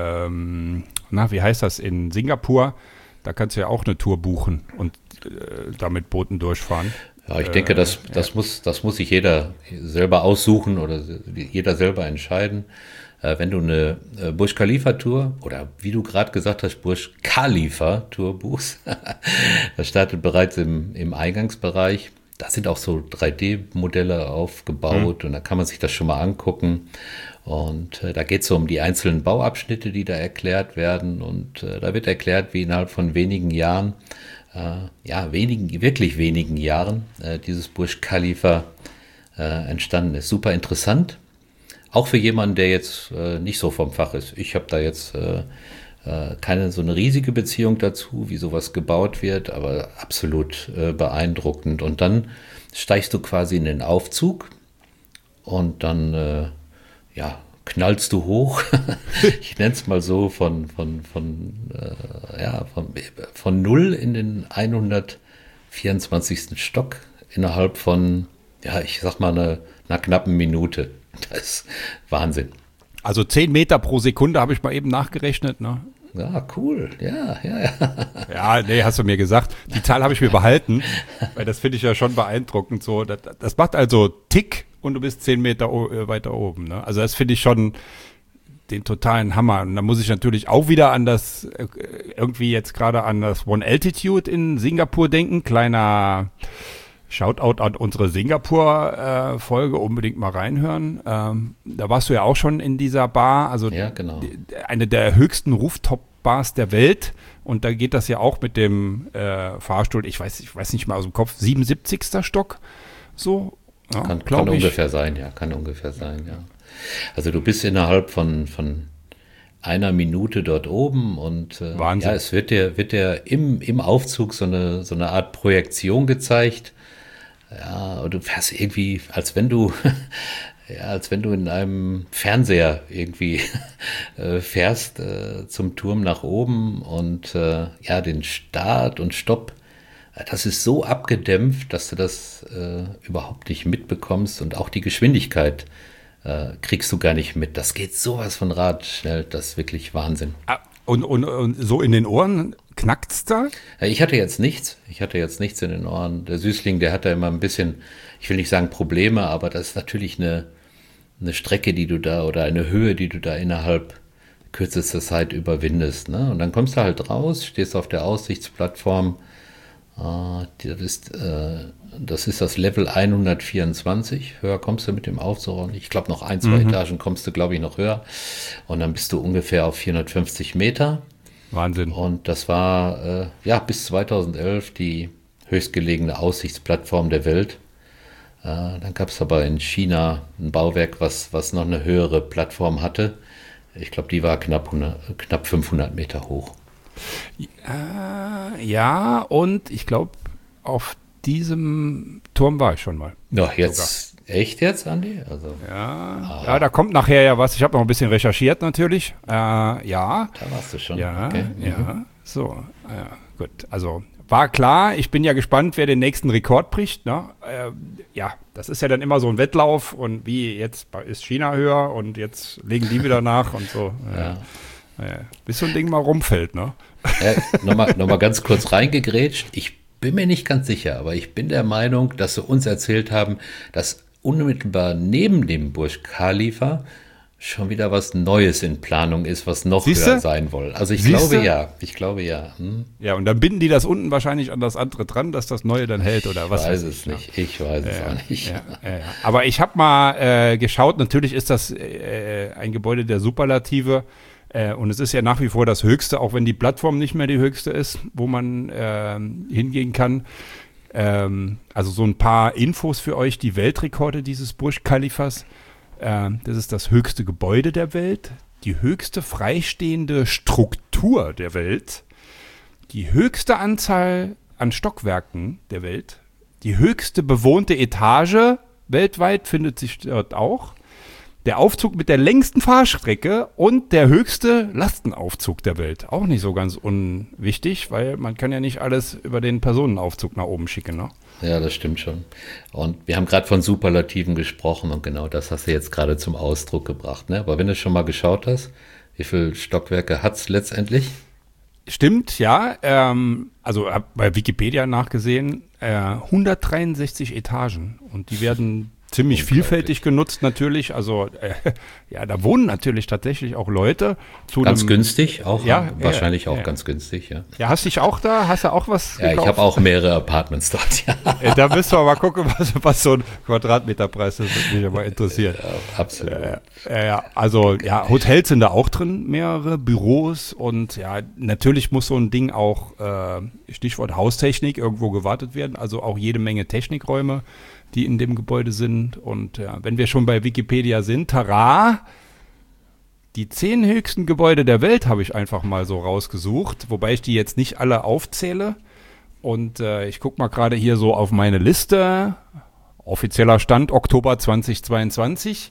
wie heißt das, in Singapur, da kannst du ja auch eine Tour buchen und da mit Booten durchfahren. Ja, ich denke, das muss sich jeder selber aussuchen oder jeder selber entscheiden. Wenn du eine Burj Khalifa Tour oder wie du gerade gesagt hast, Burj Khalifa Tour buchst, das startet bereits im Eingangsbereich. Da sind auch so 3D-Modelle aufgebaut und da kann man sich das schon mal angucken. Und da geht es so um die einzelnen Bauabschnitte, die da erklärt werden. Und da wird erklärt, wie innerhalb von wenigen Jahren, wirklich wenigen Jahren, dieses Burj Khalifa entstanden ist. Super interessant. Auch für jemanden, der jetzt nicht so vom Fach ist. Ich habe da jetzt keine so eine riesige Beziehung dazu, wie sowas gebaut wird, aber absolut beeindruckend. Und dann steigst du quasi in den Aufzug und dann knallst du hoch. Ich nenne es mal so von 0 in den 124. Stock innerhalb von, ich sag mal einer knappen Minute. Das ist Wahnsinn. Also 10 Meter pro Sekunde habe ich mal eben nachgerechnet, ne? Ja, cool. Ja. Ja, nee, hast du mir gesagt. Die Zahl habe ich mir behalten, weil das finde ich ja schon beeindruckend. So, das macht also Tick und du bist 10 Meter weiter oben, ne? Also das finde ich schon den totalen Hammer. Und da muss ich natürlich auch wieder an das, irgendwie jetzt gerade an das One Altitude in Singapur denken. Kleiner Shoutout an unsere Singapur-Folge, unbedingt mal reinhören. Da warst du ja auch schon in dieser Bar, also ja, genau. Eine der höchsten Rooftop-Bars der Welt, Und da geht das ja auch mit dem Fahrstuhl, ich weiß nicht mal aus dem Kopf, 77. Stock, so. Ja, Kann ungefähr sein, ja. Also du bist innerhalb von einer Minute dort oben und Wahnsinn. ja, es wird dir im Aufzug so eine Art Projektion gezeigt. Ja, und du fährst irgendwie, als wenn du in einem Fernseher irgendwie fährst zum Turm nach oben und ja, den Start und Stopp, das ist so abgedämpft, dass du das überhaupt nicht mitbekommst und auch die Geschwindigkeit kriegst du gar nicht mit. Das geht sowas von radschnell, das ist wirklich Wahnsinn. Und so in den Ohren knackt's da? Ich hatte jetzt nichts in den Ohren. Der Süßling, der hat da immer ein bisschen, ich will nicht sagen Probleme, aber das ist natürlich eine Strecke, die du da oder eine Höhe, die du da innerhalb kürzester Zeit überwindest. Ne? Und dann kommst du halt raus, stehst auf der Aussichtsplattform. Das ist das Level 124. Höher kommst du mit dem Aufzug. Ich glaube, noch 1-2 Etagen kommst du, glaube ich, noch höher. Und dann bist du ungefähr auf 450 Meter. Wahnsinn. Und das war bis 2011 die höchstgelegene Aussichtsplattform der Welt. Dann gab es aber in China ein Bauwerk, was noch eine höhere Plattform hatte. Ich glaube, die war knapp 500 Meter hoch. Ja, und ich glaube, auf diesem Turm war ich schon mal. Ja, jetzt, echt jetzt, Andi? Also, ja, da kommt nachher ja was. Ich habe noch ein bisschen recherchiert natürlich. Ja. Da warst du schon. Ja, okay. ja, so. Ja, gut, also war klar. Ich bin ja gespannt, wer den nächsten Rekord bricht. Ne? Ja, das ist ja dann immer so ein Wettlauf. Und wie, jetzt ist China höher und jetzt legen die wieder nach und so. Ja. Bis so ein Ding mal rumfällt, ne? Nochmal ganz kurz reingegrätscht. Ich bin mir nicht ganz sicher, aber ich bin der Meinung, dass sie uns erzählt haben, dass unmittelbar neben dem Burj Khalifa schon wieder was Neues in Planung ist, was noch höher sein soll. Also ich glaube ja. Ja, und dann binden die das unten wahrscheinlich an das andere dran, dass das Neue dann hält oder was? Ich weiß es auch nicht. Ja. Aber ich habe mal geschaut, natürlich ist das ein Gebäude der Superlative. Und es ist ja nach wie vor das Höchste, auch wenn die Plattform nicht mehr die höchste ist, wo man hingehen kann. Also so ein paar Infos für euch, die Weltrekorde dieses Burj Khalifas. Das ist das höchste Gebäude der Welt, die höchste freistehende Struktur der Welt, die höchste Anzahl an Stockwerken der Welt, die höchste bewohnte Etage weltweit findet sich dort auch. Der Aufzug mit der längsten Fahrstrecke und der höchste Lastenaufzug der Welt. Auch nicht so ganz unwichtig, weil man kann ja nicht alles über den Personenaufzug nach oben schicken, ne? Ja, das stimmt schon. Und wir haben gerade von Superlativen gesprochen und genau das hast du jetzt gerade zum Ausdruck gebracht, ne? Aber wenn du schon mal geschaut hast, wie viele Stockwerke hat es letztendlich? Stimmt, ja. Also habe bei Wikipedia nachgesehen, 163 Etagen und die werden ziemlich vielfältig genutzt natürlich, also da wohnen natürlich tatsächlich auch Leute. Ganz günstig auch, wahrscheinlich auch ganz günstig, ja. Ja, hast du auch was gekauft? Ich habe auch mehrere Apartments dort, ja. Da müssen wir mal gucken, was so ein Quadratmeterpreis ist, das mich aber interessiert. Ja, absolut. Also Hotels sind da auch drin, mehrere Büros und ja, natürlich muss so ein Ding auch, Stichwort Haustechnik, irgendwo gewartet werden, also auch jede Menge Technikräume, die in dem Gebäude sind. Und ja, wenn wir schon bei Wikipedia sind, tara, die 10 höchsten Gebäude der Welt habe ich einfach mal so rausgesucht, wobei ich die jetzt nicht alle aufzähle. Und ich gucke mal gerade hier so auf meine Liste. Offizieller Stand Oktober 2022.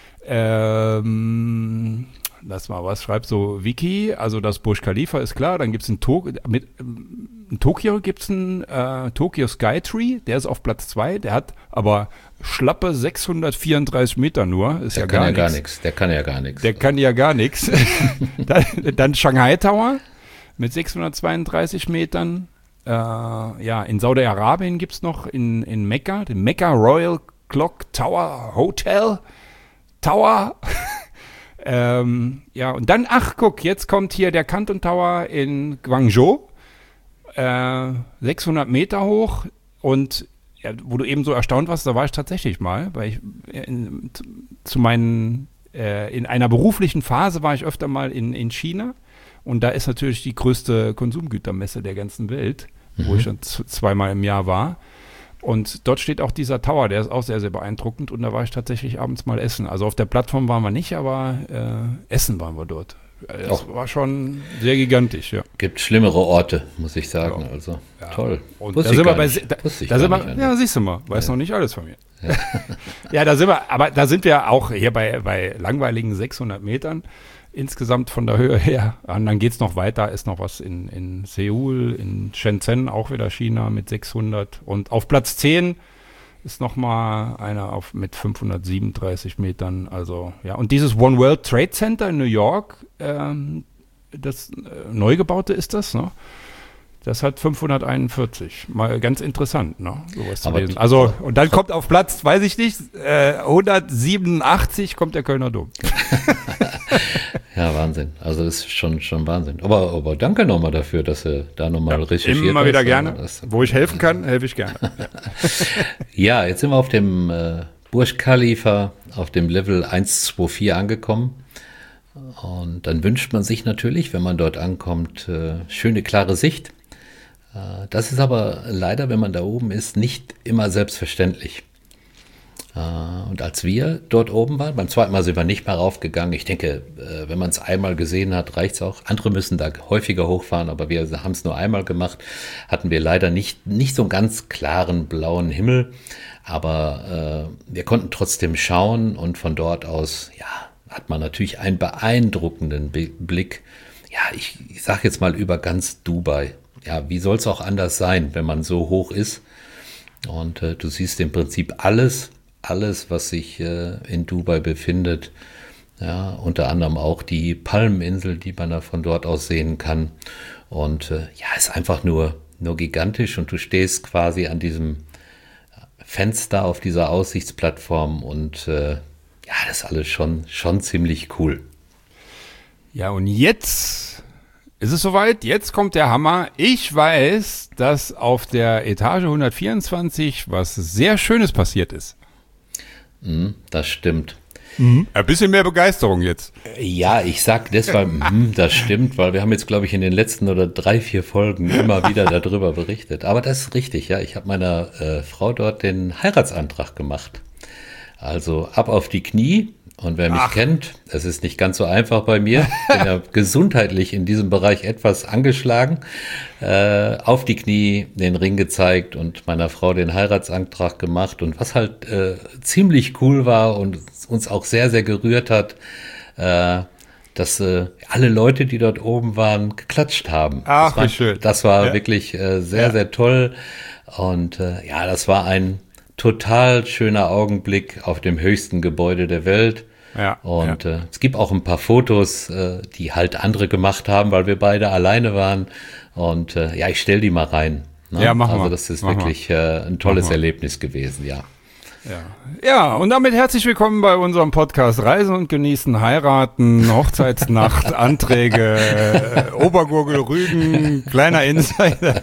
Lass mal, was schreibt so Wiki? Also das Burj Khalifa ist klar, dann gibt es in Tokio gibt es einen Tokyo Skytree, der ist auf Platz 2, der hat aber schlappe 634 Meter nur, ist ja gar nichts. Der kann ja gar nichts. Dann Shanghai Tower mit 632 Metern. In Saudi-Arabien gibt es noch in Mekka, den Mekka Royal Clock Tower Hotel Tower. Und dann, guck, jetzt kommt hier der Canton Tower in Guangzhou, 600 Meter hoch und wo du eben so erstaunt warst, da war ich tatsächlich mal, weil ich in einer beruflichen Phase war ich öfter mal in China Und da ist natürlich die größte Konsumgütermesse der ganzen Welt, wo ich schon zweimal im Jahr war. Und dort steht auch dieser Tower, der ist auch sehr, sehr beeindruckend. Und da war ich tatsächlich abends mal essen. Also auf der Plattform waren wir nicht, aber essen waren wir dort. Das war schon sehr gigantisch, ja. Gibt schlimmere Orte, muss ich sagen. Ja. Also toll. Und da sind wir siehst du mal, weiß noch nicht alles von mir. Ja, ja, da sind wir auch hier bei langweiligen 600 Metern insgesamt von der Höhe her. Und dann geht es noch weiter, ist noch was in Seoul, in Shenzhen, auch wieder China mit 600. Und auf Platz 10 ist nochmal einer mit 537 Metern. Also, ja. Und dieses One World Trade Center in New York, das neu gebaute ist das, ne? Das hat 541. Mal ganz interessant, ne? Sowas zu lesen. Also, und dann kommt auf Platz, weiß ich nicht, 187 kommt der Kölner Dom. Ja, Wahnsinn. Also das ist schon Wahnsinn. Aber danke nochmal dafür, dass du da nochmal recherchiert hast. Immer wieder gerne. Wo ich helfen kann, helfe ich gerne. Ja, jetzt sind wir auf dem Burj Khalifa, auf dem Level 124 angekommen. Und dann wünscht man sich natürlich, wenn man dort ankommt, schöne, klare Sicht. Das ist aber leider, wenn man da oben ist, nicht immer selbstverständlich. Und als wir dort oben waren, beim zweiten Mal sind wir nicht mehr raufgegangen. Ich denke, wenn man es einmal gesehen hat, reicht es auch. Andere müssen da häufiger hochfahren, aber wir haben es nur einmal gemacht. Hatten wir leider nicht so einen ganz klaren blauen Himmel, aber wir konnten trotzdem schauen und von dort aus, ja, hat man natürlich einen beeindruckenden Blick. Ja, ich sage jetzt mal über ganz Dubai. Ja, wie soll es auch anders sein, wenn man so hoch ist? Und du siehst im Prinzip alles, was sich in Dubai befindet. Ja, unter anderem auch die Palmeninsel, die man da von dort aus sehen kann. Und ja, ist einfach nur gigantisch. Und du stehst quasi an diesem Fenster auf dieser Aussichtsplattform und ja, das ist alles schon ziemlich cool. Ja, und jetzt ist es soweit. Jetzt kommt der Hammer. Ich weiß, dass auf der Etage 124 was sehr Schönes passiert ist. Das stimmt. Ein bisschen mehr Begeisterung jetzt. Ja, ich sag deshalb, das stimmt, weil wir haben jetzt, glaube ich, in den letzten 3-4 Folgen immer wieder darüber berichtet. Aber das ist richtig, ja. Ich habe meiner Frau dort den Heiratsantrag gemacht. Also ab auf die Knie. Und wer mich kennt, es ist nicht ganz so einfach bei mir. Ich bin ja gesundheitlich in diesem Bereich etwas angeschlagen. Auf die Knie, den Ring gezeigt und meiner Frau den Heiratsantrag gemacht. Und was halt ziemlich cool war und uns auch sehr, sehr gerührt hat, dass alle Leute, die dort oben waren, geklatscht haben. Ach, wie schön. Das war wirklich sehr, sehr toll. Und ja, das war ein total schöner Augenblick auf dem höchsten Gebäude der Welt. Ja, und es gibt auch ein paar Fotos, die halt andere gemacht haben, weil wir beide alleine waren. Und ja, ich stelle die mal rein. Ne? Ja, machen wir. Also das ist wirklich ein tolles Erlebnis gewesen, ja. Ja, und damit herzlich willkommen bei unserem Podcast Reisen und Genießen, Heiraten, Hochzeitsnacht, Anträge, Obergurgel, Rügen, kleiner Insider.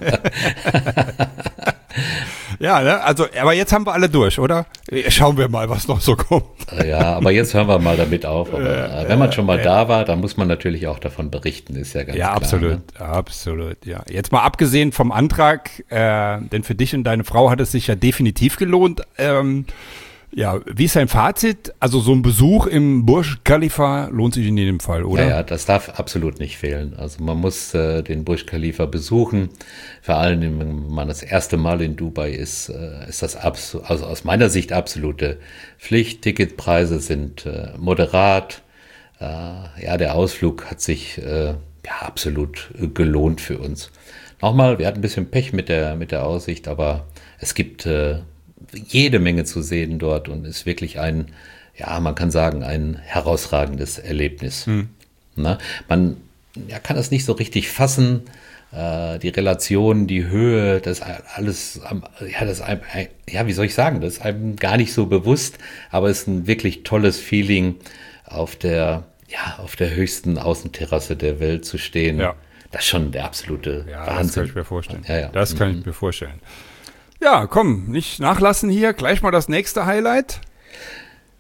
Ja, ne? Also, aber jetzt haben wir alle durch, oder? Schauen wir mal, was noch so kommt. Ja, aber jetzt hören wir mal damit auf. Aber, wenn man schon mal da war, dann muss man natürlich auch davon berichten, ist ja ganz klar. Ja, absolut, ne? Absolut, ja. Jetzt mal abgesehen vom Antrag, denn für dich und deine Frau hat es sich ja definitiv gelohnt. Ja, wie ist dein Fazit? Also so ein Besuch im Burj Khalifa lohnt sich in jedem Fall, oder? Ja, das darf absolut nicht fehlen. Also man muss den Burj Khalifa besuchen. Vor allem, wenn man das erste Mal in Dubai ist, ist das also aus meiner Sicht absolute Pflicht. Ticketpreise sind moderat. Ja, der Ausflug hat sich ja absolut gelohnt für uns. Nochmal, wir hatten ein bisschen Pech mit der Aussicht, aber es gibt jede Menge zu sehen dort und ist wirklich ein, ja, man kann sagen, ein herausragendes Erlebnis. Na, man kann das nicht so richtig fassen, die Relation, die Höhe, das alles, ja, wie soll ich sagen, das ist einem gar nicht so bewusst, aber es ist ein wirklich tolles Feeling, auf der höchsten Außenterrasse der Welt zu stehen. Ja. Das ist schon der absolute Wahnsinn. Das kann ich mir vorstellen. Das kann ich mir vorstellen. Ja, komm, nicht nachlassen hier. Gleich mal das nächste Highlight.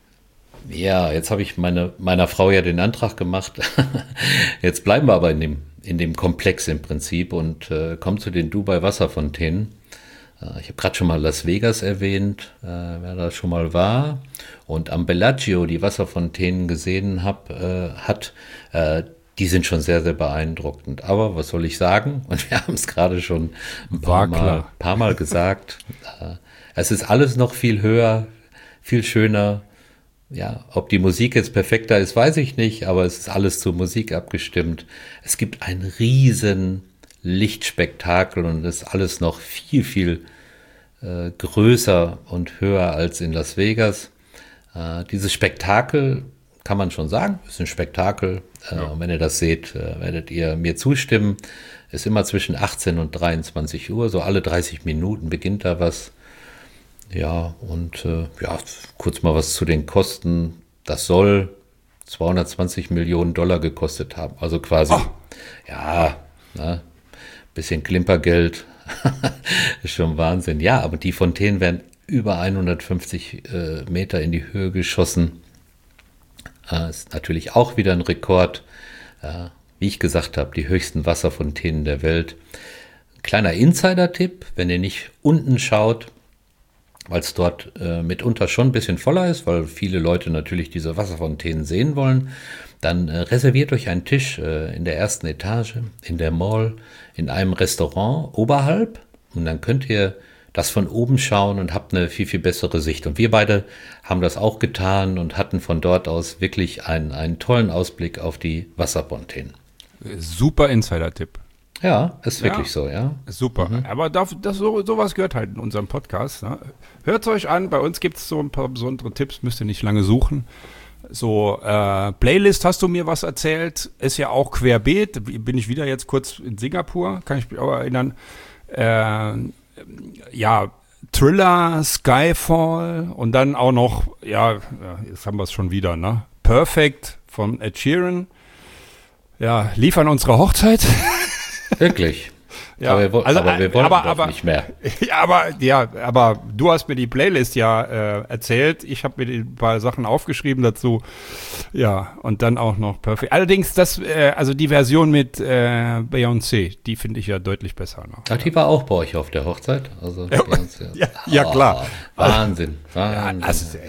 Ja, jetzt habe ich meiner Frau ja den Antrag gemacht. Jetzt bleiben wir aber in dem in dem Komplex im Prinzip und komme zu den Dubai-Wasserfontänen. Ich habe gerade schon mal Las Vegas erwähnt, wer da schon mal war und am Bellagio die Wasserfontänen gesehen hat, die sind schon sehr, sehr beeindruckend. Aber was soll ich sagen? Und wir haben es gerade schon ein paar Mal gesagt. Es ist alles noch viel höher, viel schöner. Ja, ob die Musik jetzt perfekter ist, weiß ich nicht, aber es ist alles zur Musik abgestimmt. Es gibt ein riesen Lichtspektakel und es ist alles noch viel, viel größer und höher als in Las Vegas. Dieses Spektakel, kann man schon sagen, ist ein Spektakel. Und wenn ihr das seht, werdet ihr mir zustimmen. Ist immer zwischen 18 und 23 Uhr, so alle 30 Minuten beginnt da was. Ja, und kurz mal was zu den Kosten. Das soll 220 Millionen Dollar gekostet haben. Also quasi, bisschen Klimpergeld. Ist schon Wahnsinn. Ja, aber die Fontänen werden über 150 Meter in die Höhe geschossen. Ist natürlich auch wieder ein Rekord. Wie ich gesagt habe, die höchsten Wasserfontänen der Welt. Kleiner Insider-Tipp, wenn ihr nicht unten schaut, weil es dort mitunter schon ein bisschen voller ist, weil viele Leute natürlich diese Wasserfontänen sehen wollen, dann reserviert euch einen Tisch in der ersten Etage, in der Mall, in einem Restaurant oberhalb und dann könnt ihr das von oben schauen und habt eine viel, viel bessere Sicht. Und wir beide haben das auch getan und hatten von dort aus wirklich einen tollen Ausblick auf die Wasserfontänen. Super Insider-Tipp. Ja, ist wirklich so, ja. Super. Aber sowas gehört halt in unserem Podcast. Ne? Hört es euch an, bei uns gibt es so ein paar besondere Tipps, müsst ihr nicht lange suchen. So, Playlist hast du mir was erzählt, ist ja auch querbeet. Bin ich wieder jetzt kurz in Singapur, kann ich mich auch erinnern. Thriller, Skyfall und dann auch noch, jetzt haben wir es schon wieder, ne? Perfect von Ed Sheeran. Ja, lief an unserer Hochzeit. Wirklich? Ja, aber wir wollen doch nicht mehr. Aber du hast mir die Playlist erzählt. Ich habe mir ein paar Sachen aufgeschrieben dazu. Ja, und dann auch noch Perfect. Allerdings, die Version mit Beyoncé, die finde ich ja deutlich besser. Ne? Ach, die war auch bei euch auf der Hochzeit? Also, klar. Wahnsinn. Man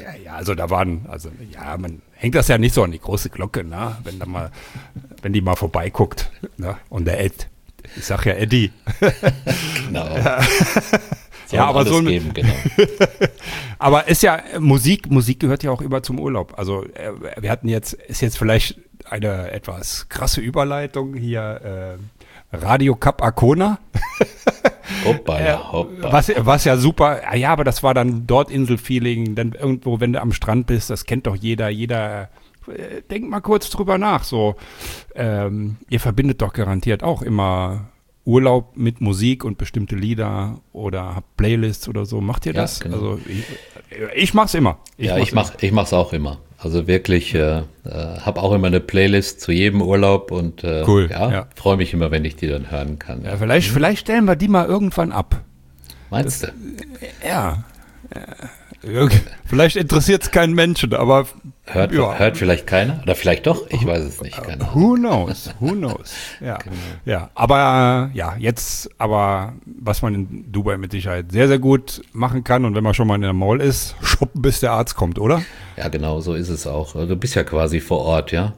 hängt das ja nicht so an die große Glocke, ne? Wenn die mal vorbeiguckt. Ne? Und der Ed. Ich sag ja Eddie. Genau. Aber so geben, genau. Aber ist ja Musik gehört ja auch immer zum Urlaub. Also wir hatten ist jetzt vielleicht eine etwas krasse Überleitung hier Radio Cap Arcona. Hoppa. Was ja super, ja, aber das war dann dort Inselfeeling, dann irgendwo, wenn du am Strand bist, das kennt doch jeder denk mal kurz drüber nach, so, ihr verbindet doch garantiert auch immer Urlaub mit Musik und bestimmte Lieder oder habt Playlists oder so, macht ihr das? Genau. Also ich mach's immer. Ich mach's auch immer. Also wirklich, habe auch immer eine Playlist zu jedem Urlaub und cool, freue mich immer, wenn ich die dann hören kann. Ja, vielleicht stellen wir die mal irgendwann ab. Meinst du? Ja. Vielleicht interessiert es keinen Menschen, aber hört vielleicht keiner oder vielleicht doch, ich weiß es nicht. Keine Who knows? Ja, genau. Ja, aber was man in Dubai mit Sicherheit sehr, sehr gut machen kann und wenn man schon mal in der Mall ist, shoppen bis der Arzt kommt, oder? Ja, genau, so ist es auch. Du bist ja quasi vor Ort, ja.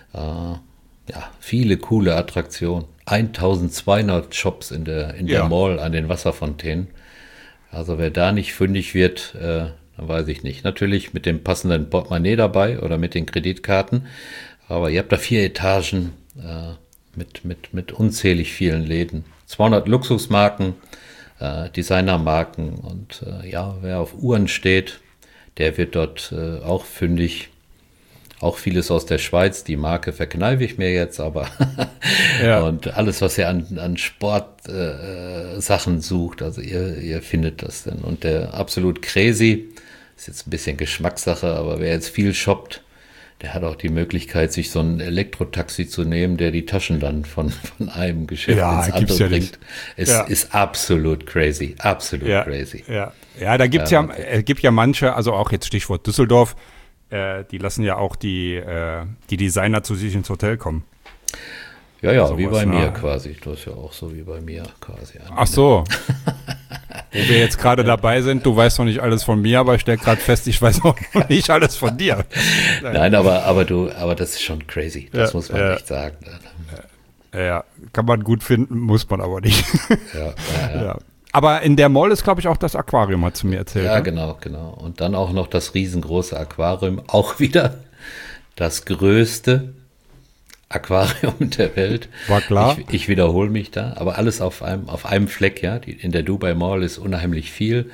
Viele coole Attraktionen. 1200 Shops in der Mall an den Wasserfontänen. Also wer da nicht fündig wird, dann weiß ich nicht. Natürlich mit dem passenden Portemonnaie dabei oder mit den Kreditkarten. Aber ihr habt da 4 Etagen mit unzählig vielen Läden. 200 Luxusmarken, Designermarken und wer auf Uhren steht, der wird dort auch fündig. Auch vieles aus der Schweiz, die Marke verkneife ich mir jetzt, aber und alles, was ihr an Sportsachen sucht, also ihr findet das denn. Und der absolut crazy, ist jetzt ein bisschen Geschmackssache, aber wer jetzt viel shoppt, der hat auch die Möglichkeit, sich so ein Elektrotaxi zu nehmen, der die Taschen dann von einem Geschäft ins andere bringt. Es ist absolut crazy, crazy. Ja, da gibt ja manche, also auch jetzt Stichwort Düsseldorf, die lassen ja auch die Designer zu sich ins Hotel kommen. Ja, wie bei mir ne? quasi. Du hast ja auch so wie bei mir quasi. Ach so. Wo wir jetzt gerade dabei sind, du weißt noch nicht alles von mir, aber ich stelle gerade fest, ich weiß noch nicht alles von dir. Nein, aber das ist schon crazy. Das muss man echt sagen. Ja, kann man gut finden, muss man aber nicht. Ja. Ja. Aber in der Mall ist, glaube ich, auch das Aquarium, hat zu mir erzählt. Ja, ne? genau. Und dann auch noch das riesengroße Aquarium. Auch wieder das größte Aquarium der Welt. War klar. Ich wiederhole mich da, aber alles auf einem Fleck, ja. In der Dubai Mall ist unheimlich viel.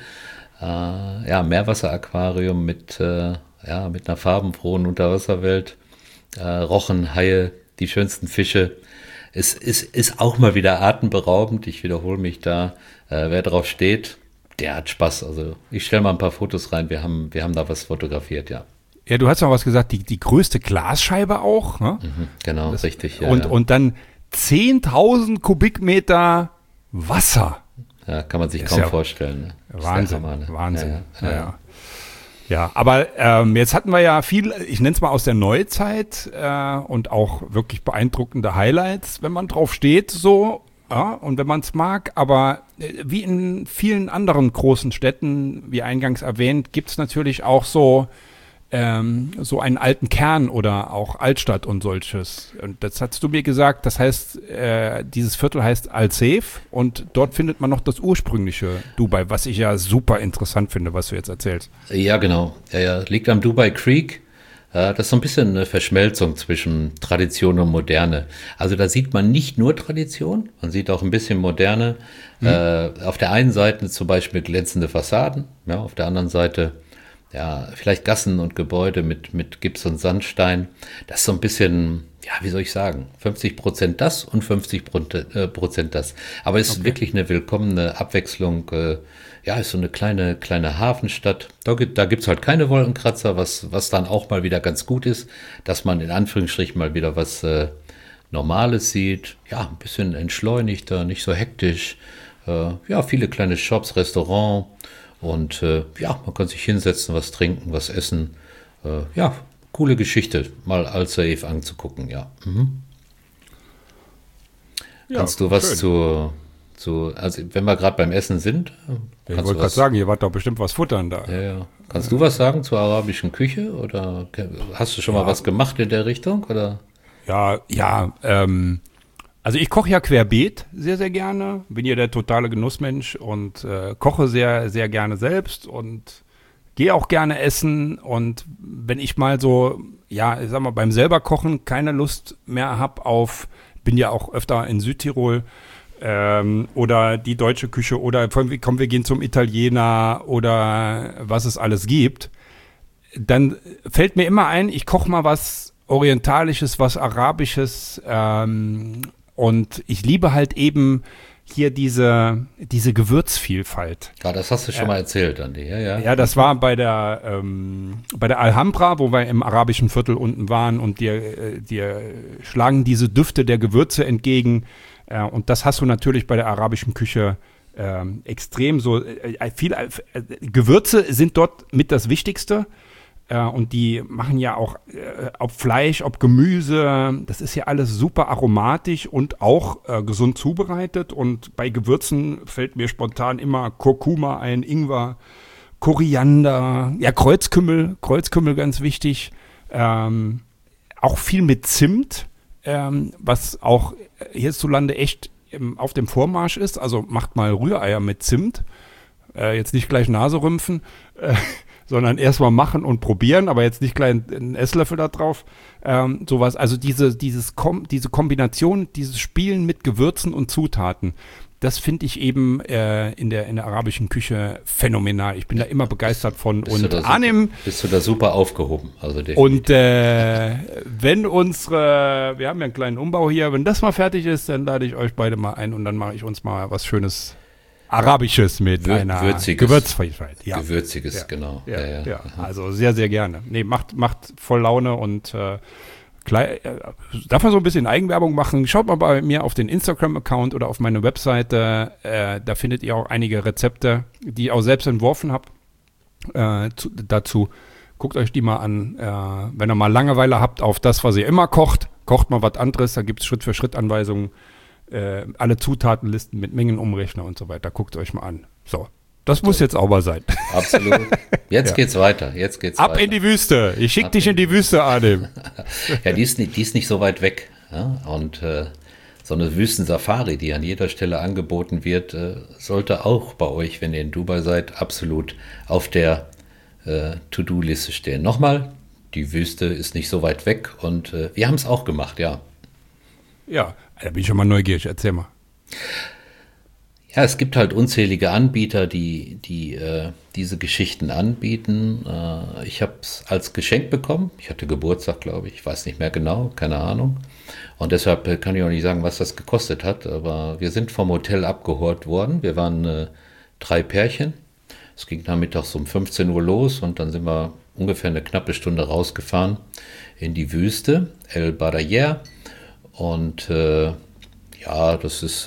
Meerwasseraquarium mit einer farbenfrohen Unterwasserwelt. Rochen, Haie, die schönsten Fische. Es ist auch mal wieder atemberaubend. Ich wiederhole mich da. Wer drauf steht, der hat Spaß. Also ich stelle mal ein paar Fotos rein. Wir haben da was fotografiert, ja. Ja, du hast noch was gesagt, die größte Glasscheibe auch. Ne? Genau, richtig. Ja, und dann 10.000 Kubikmeter Wasser. Ja, kann man sich Ist kaum ja vorstellen. Ne? Wahnsinn, Hammer, ne? Wahnsinn. Ja. Ja, aber jetzt hatten wir ja viel, ich nenne es mal aus der Neuzeit und auch wirklich beeindruckende Highlights, wenn man drauf steht so. Ja, und wenn man es mag, aber wie in vielen anderen großen Städten, wie eingangs erwähnt, gibt es natürlich auch so einen alten Kern oder auch Altstadt und solches. Und das hast du mir gesagt, das heißt, dieses Viertel heißt Al-Seif und dort findet man noch das ursprüngliche Dubai, was ich ja super interessant finde, was du jetzt erzählst. Ja, genau. Ja, liegt am Dubai Creek. Das ist so ein bisschen eine Verschmelzung zwischen Tradition und Moderne. Also da sieht man nicht nur Tradition, man sieht auch ein bisschen Moderne. Auf der einen Seite zum Beispiel glänzende Fassaden, ja, auf der anderen Seite ja, vielleicht Gassen und Gebäude mit Gips und Sandstein. Das ist so ein bisschen, ja, wie soll ich sagen, 50% das und 50% das. Aber es ist wirklich eine willkommene Abwechslung. Ist so eine kleine Hafenstadt. Da gibt's halt keine Wolkenkratzer, was dann auch mal wieder ganz gut ist, dass man in Anführungsstrichen mal wieder was Normales sieht. Ja, ein bisschen entschleunigter, nicht so hektisch. Viele kleine Shops, Restaurant. Und man kann sich hinsetzen, was trinken, was essen. Coole Geschichte, mal Al-Seif anzugucken, ja. Kannst du was also wenn wir gerade beim Essen sind? Ich wollte gerade sagen, ihr wart doch bestimmt was futtern da. Ja. Kannst du was sagen zur arabischen Küche? Oder hast du schon mal was gemacht in der Richtung? Oder? Also ich koche ja querbeet sehr, sehr gerne, bin ja der totale Genussmensch und koche sehr, sehr gerne selbst und gehe auch gerne essen. Und wenn ich mal so, ja, ich sag mal, beim selber Kochen keine Lust mehr habe bin ja auch öfter in Südtirol oder die deutsche Küche oder komm, wir gehen zum Italiener oder was es alles gibt, dann fällt mir immer ein, ich koche mal was Orientalisches, was Arabisches, und ich liebe halt eben hier diese Gewürzvielfalt. Ja, das hast du schon mal erzählt, Andi. Ja. Ja, das war bei der Alhambra, wo wir im arabischen Viertel unten waren und dir schlagen diese Düfte der Gewürze entgegen. Und das hast du natürlich bei der arabischen Küche extrem so. Gewürze sind dort mit das Wichtigste. Und die machen ja auch, ob Fleisch, ob Gemüse, das ist ja alles super aromatisch und auch gesund zubereitet. Und bei Gewürzen fällt mir spontan immer Kurkuma ein, Ingwer, Koriander, ja, Kreuzkümmel ganz wichtig. Auch viel mit Zimt, was auch hierzulande echt auf dem Vormarsch ist. Also macht mal Rühreier mit Zimt. Jetzt nicht gleich Nase rümpfen. Sondern erstmal machen und probieren, aber jetzt nicht gleich einen Esslöffel da drauf. Sowas, also diese Kombination, dieses Spielen mit Gewürzen und Zutaten, das finde ich eben in der arabischen Küche phänomenal. Ich bin da immer begeistert von. Bist du da super aufgehoben. Also und wenn wir haben ja einen kleinen Umbau hier, wenn das mal fertig ist, dann lade ich euch beide mal ein und dann mache ich uns mal was Schönes Arabisches mit einer Gewürzvielfalt. Ja. Gewürziges, ja. Genau. Ja. Also sehr, sehr gerne. Nee, macht voll Laune und darf man so ein bisschen Eigenwerbung machen. Schaut mal bei mir auf den Instagram-Account oder auf meine Webseite. Da findet ihr auch einige Rezepte, die ich auch selbst entworfen habe. Dazu guckt euch die mal an. Wenn ihr mal Langeweile habt auf das, was ihr immer kocht, kocht mal was anderes, da gibt es Schritt-für-Schritt-Anweisungen, alle Zutatenlisten mit Mengenumrechner und so weiter. Guckt euch mal an. So, das muss jetzt sauber sein. Absolut. Jetzt geht's weiter. Ab in die Wüste. Ich schick dich in die Wüste, Adem. Ja, die ist nicht so weit weg. Ja? Und so eine Wüstensafari, die an jeder Stelle angeboten wird, sollte auch bei euch, wenn ihr in Dubai seid, absolut auf der To-Do-Liste stehen. Nochmal, die Wüste ist nicht so weit weg und wir haben es auch gemacht, ja. Ja, da bin ich schon mal neugierig. Erzähl mal. Ja, es gibt halt unzählige Anbieter, die diese Geschichten anbieten. Ich habe es als Geschenk bekommen. Ich hatte Geburtstag, glaube ich. Ich weiß nicht mehr genau, keine Ahnung. Und deshalb kann ich auch nicht sagen, was das gekostet hat. Aber wir sind vom Hotel abgeholt worden. Wir waren 3 Pärchen. Es ging nachmittags um 15 Uhr los und dann sind wir ungefähr eine knappe Stunde rausgefahren in die Wüste, El Barayer. Und ja, das ist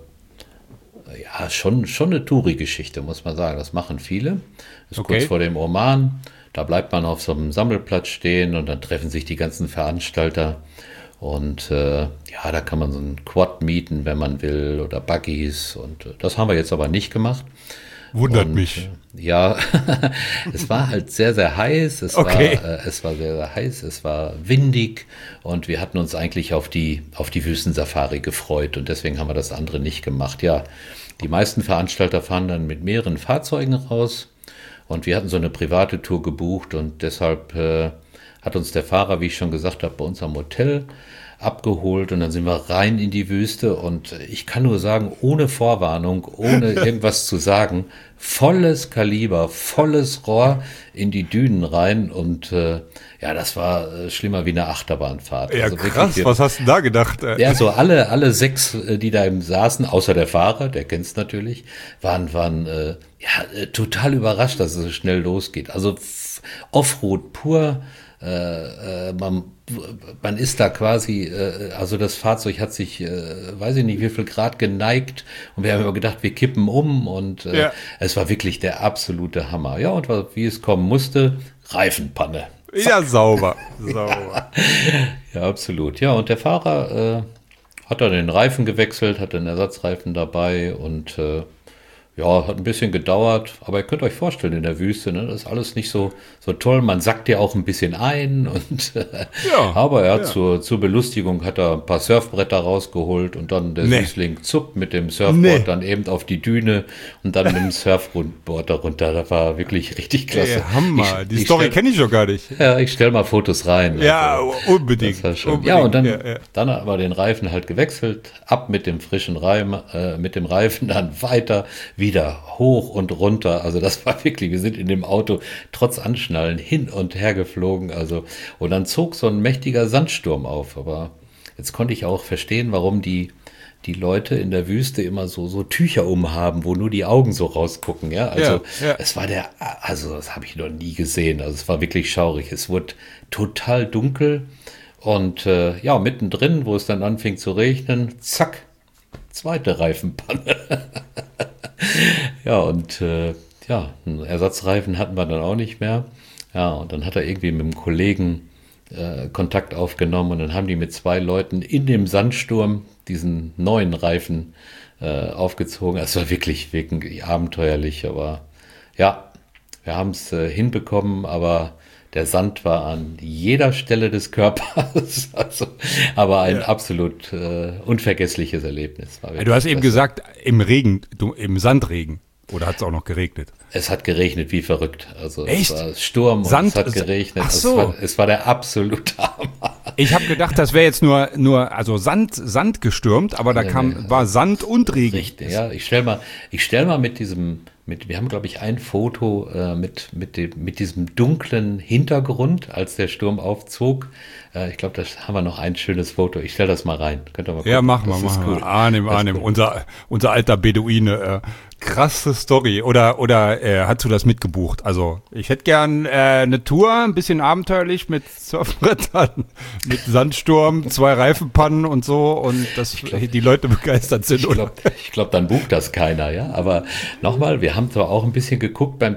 ja schon eine Touri-Geschichte, muss man sagen. Das machen viele. Das ist kurz vor dem Oman. Da bleibt man auf so einem Sammelplatz stehen und dann treffen sich die ganzen Veranstalter. Und ja, da kann man so einen Quad mieten, wenn man will, oder Buggies. Und das haben wir jetzt aber nicht gemacht. Wundert mich. Ja, es war halt sehr, sehr heiß. Es war sehr, sehr heiß. Es war windig und wir hatten uns eigentlich auf die Wüstensafari gefreut und deswegen haben wir das andere nicht gemacht. Ja, die meisten Veranstalter fahren dann mit mehreren Fahrzeugen raus und wir hatten so eine private Tour gebucht und deshalb hat uns der Fahrer, wie ich schon gesagt habe, bei uns am Hotel abgeholt und dann sind wir rein in die Wüste und ich kann nur sagen, ohne Vorwarnung, ohne irgendwas zu sagen, volles Kaliber, volles Rohr in die Dünen rein und ja, das war schlimmer wie eine Achterbahnfahrt. Ja, also krass, was hast du da gedacht? Ja, so alle 6, die da eben saßen, außer der Fahrer, der kennt's natürlich, waren ja, total überrascht, dass es so schnell losgeht. Also Offroad pur, man ist da quasi, also das Fahrzeug hat sich, weiß ich nicht wie viel Grad geneigt und wir haben immer gedacht, wir kippen um und es war wirklich der absolute Hammer. Ja, und wie es kommen musste, Reifenpanne. Zack. Ja, sauber. Ja, absolut. Ja, und der Fahrer hat dann den Reifen gewechselt, hat den Ersatzreifen dabei und ja, hat ein bisschen gedauert, aber ihr könnt euch vorstellen, in der Wüste, ne, das ist alles nicht so toll. Man sackt ja auch ein bisschen ein und aber er hat zur Belustigung hat er ein paar Surfbretter rausgeholt und dann der Süßling zuckt mit dem Surfboard dann eben auf die Düne und dann mit dem Surfboard darunter. Das war wirklich richtig klasse. Ey, Hammer, die Story kenne ich doch gar nicht. Ja, ich stelle mal Fotos rein. Ja, also, unbedingt. Ja, und dann haben wir den Reifen halt gewechselt, ab mit dem frischen mit dem Reifen dann weiter, wieder hoch und runter. Also das war wirklich, wir sind in dem Auto trotz Anschnallen hin und her geflogen. Also, und dann zog so ein mächtiger Sandsturm auf. Aber jetzt konnte ich auch verstehen, warum die Leute in der Wüste immer so Tücher umhaben, wo nur die Augen so rausgucken. Ja, also es war also das habe ich noch nie gesehen. Also es war wirklich schaurig. Es wurde total dunkel und ja, mittendrin, wo es dann anfing zu regnen, zack, zweite Reifenpanne. Ja, und ja, einen Ersatzreifen hatten wir dann auch nicht mehr. Ja, und dann hat er irgendwie mit einem Kollegen Kontakt aufgenommen und dann haben die mit 2 Leuten in dem Sandsturm diesen neuen Reifen aufgezogen. Es war wirklich abenteuerlich, aber ja, wir haben es hinbekommen, aber der Sand war an jeder Stelle des Körpers, also, aber ein absolut unvergessliches Erlebnis. Du hast eben gesagt, im Sandregen. Oder hat es auch noch geregnet? Es hat geregnet wie verrückt. Also echt? Es war Sturm und es hat geregnet. Ach so. Es war der absolute Hammer. Ich habe gedacht, das wäre jetzt nur also Sand gestürmt, aber da war Sand und Regen. Richtig, ja. Ich stell mal wir haben, glaube ich, ein Foto mit diesem dunklen Hintergrund, als der Sturm aufzog. Ich glaube, da haben wir noch ein schönes Foto. Ich stelle das mal rein. Könnt ihr mal gucken. Ja, machen wir. Cool. Arnim. Unser alter Beduine. Krasse Story. Oder hast du das mitgebucht? Also, ich hätte gern eine Tour, ein bisschen abenteuerlich mit Surfbrettern, mit Sandsturm, 2 Reifenpannen und so und die Leute begeistert sind. Ich glaube, dann bucht das keiner, ja. Aber nochmal, wir haben zwar auch ein bisschen geguckt bei der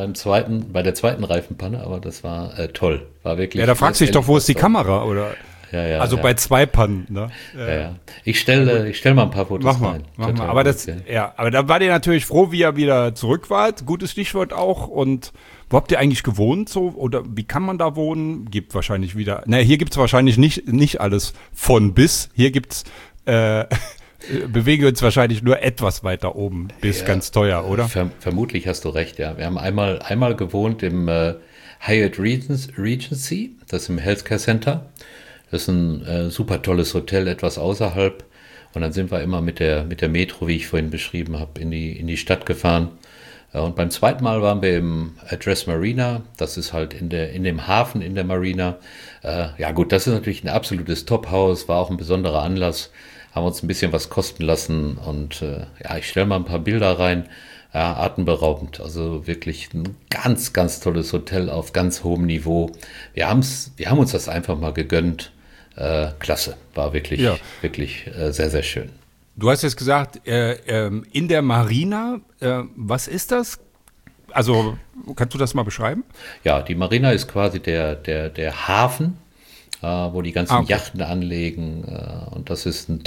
zweiten Reifenpanne, aber das war toll. War wirklich. Ja, da fragst du dich doch, wo ist die Kamera, oder? Also bei 2 Pannen, ne? Ja. Ich stell mal ein paar Fotos rein. Mach mal. Aber aber da wart ihr natürlich froh, wie ihr wieder zurück wart. Gutes Stichwort auch. Und wo habt ihr eigentlich gewohnt so? Oder wie kann man da wohnen? Gibt wahrscheinlich wieder. Hier gibt's wahrscheinlich nicht alles von bis. Hier gibt's bewegen wir uns wahrscheinlich nur etwas weiter oben bis ganz teuer, oder? Vermutlich hast du recht, ja. Wir haben einmal gewohnt im Hyatt Regency, das ist im Healthcare Center. Das ist ein super tolles Hotel, etwas außerhalb. Und dann sind wir immer mit der Metro, wie ich vorhin beschrieben habe, in die Stadt gefahren. Und beim zweiten Mal waren wir im Address Marina. Das ist halt in dem Hafen in der Marina. Ja gut, das ist natürlich ein absolutes Top-Haus, war auch ein besonderer Anlass. Haben uns ein bisschen was kosten lassen. Und ich stelle mal ein paar Bilder rein. Ja, atemberaubend. Also wirklich ein ganz, ganz tolles Hotel auf ganz hohem Niveau. Wir haben uns das einfach mal gegönnt. Klasse. War wirklich sehr, sehr schön. Du hast jetzt gesagt, in der Marina, was ist das? Also, kannst du das mal beschreiben? Ja, die Marina ist quasi der Hafen, wo die ganzen Yachten anlegen. Und das ist ein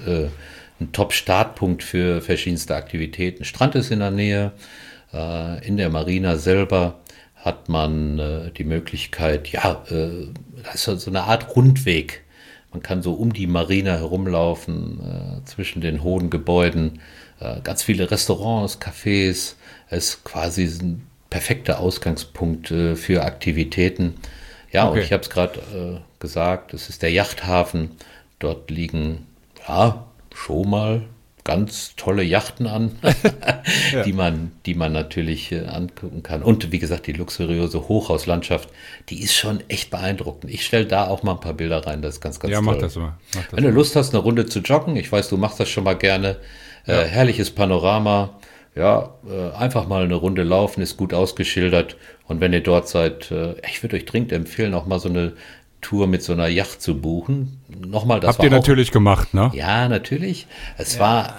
Top-Startpunkt für verschiedenste Aktivitäten. Strand ist in der Nähe. In der Marina selber hat man die Möglichkeit, das ist so eine Art Rundweg. Man kann so um die Marina herumlaufen, zwischen den hohen Gebäuden. Ganz viele Restaurants, Cafés. Es ist quasi ein perfekter Ausgangspunkt für Aktivitäten. Ja, okay. Und ich habe es gerade gesagt, es ist der Yachthafen. Dort liegen schon mal ganz tolle Yachten an, die man natürlich angucken kann. Und wie gesagt, die luxuriöse Hochhauslandschaft, die ist schon echt beeindruckend. Ich stelle da auch mal ein paar Bilder rein, das ist ganz, ganz toll. Ja, mach das mal. Wenn du Lust hast, eine Runde zu joggen, ich weiß, du machst das schon mal gerne, herrliches Panorama, einfach mal eine Runde laufen, ist gut ausgeschildert. Und wenn ihr dort seid, ich würde euch dringend empfehlen, auch mal so eine Tour mit so einer Yacht zu buchen. Nochmal, das habt ihr natürlich gemacht, ne? Ja, natürlich. Es war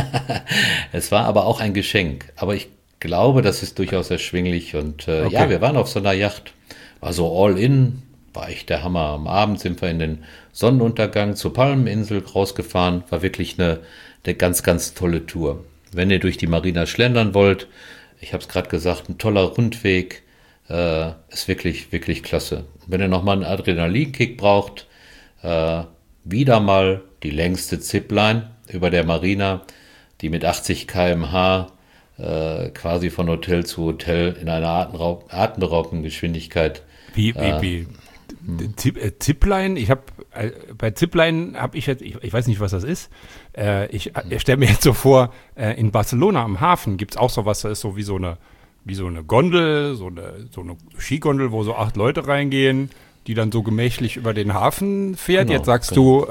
aber auch ein Geschenk. Aber ich glaube, das ist durchaus erschwinglich. Und wir waren auf so einer Yacht. War so all in, war echt der Hammer. Am Abend sind wir in den Sonnenuntergang zur Palmeninsel rausgefahren. War wirklich eine ganz, ganz tolle Tour. Wenn ihr durch die Marina schlendern wollt, ich habe es gerade gesagt, ein toller Rundweg, ist wirklich, wirklich klasse. Wenn ihr nochmal einen Adrenalinkick braucht, wieder mal die längste Zipline über der Marina, die mit 80 km/h quasi von Hotel zu Hotel in einer atemberaubenden Geschwindigkeit. Wie? Zipline? Bei Zipline habe ich jetzt, ich weiß nicht, was das ist. Ich stelle mir jetzt so vor, in Barcelona am Hafen gibt es auch sowas, das ist so wie so eine Gondel, so eine Skigondel, wo so 8 Leute reingehen, die dann so gemächlich über den Hafen fährt. Genau, jetzt sagst du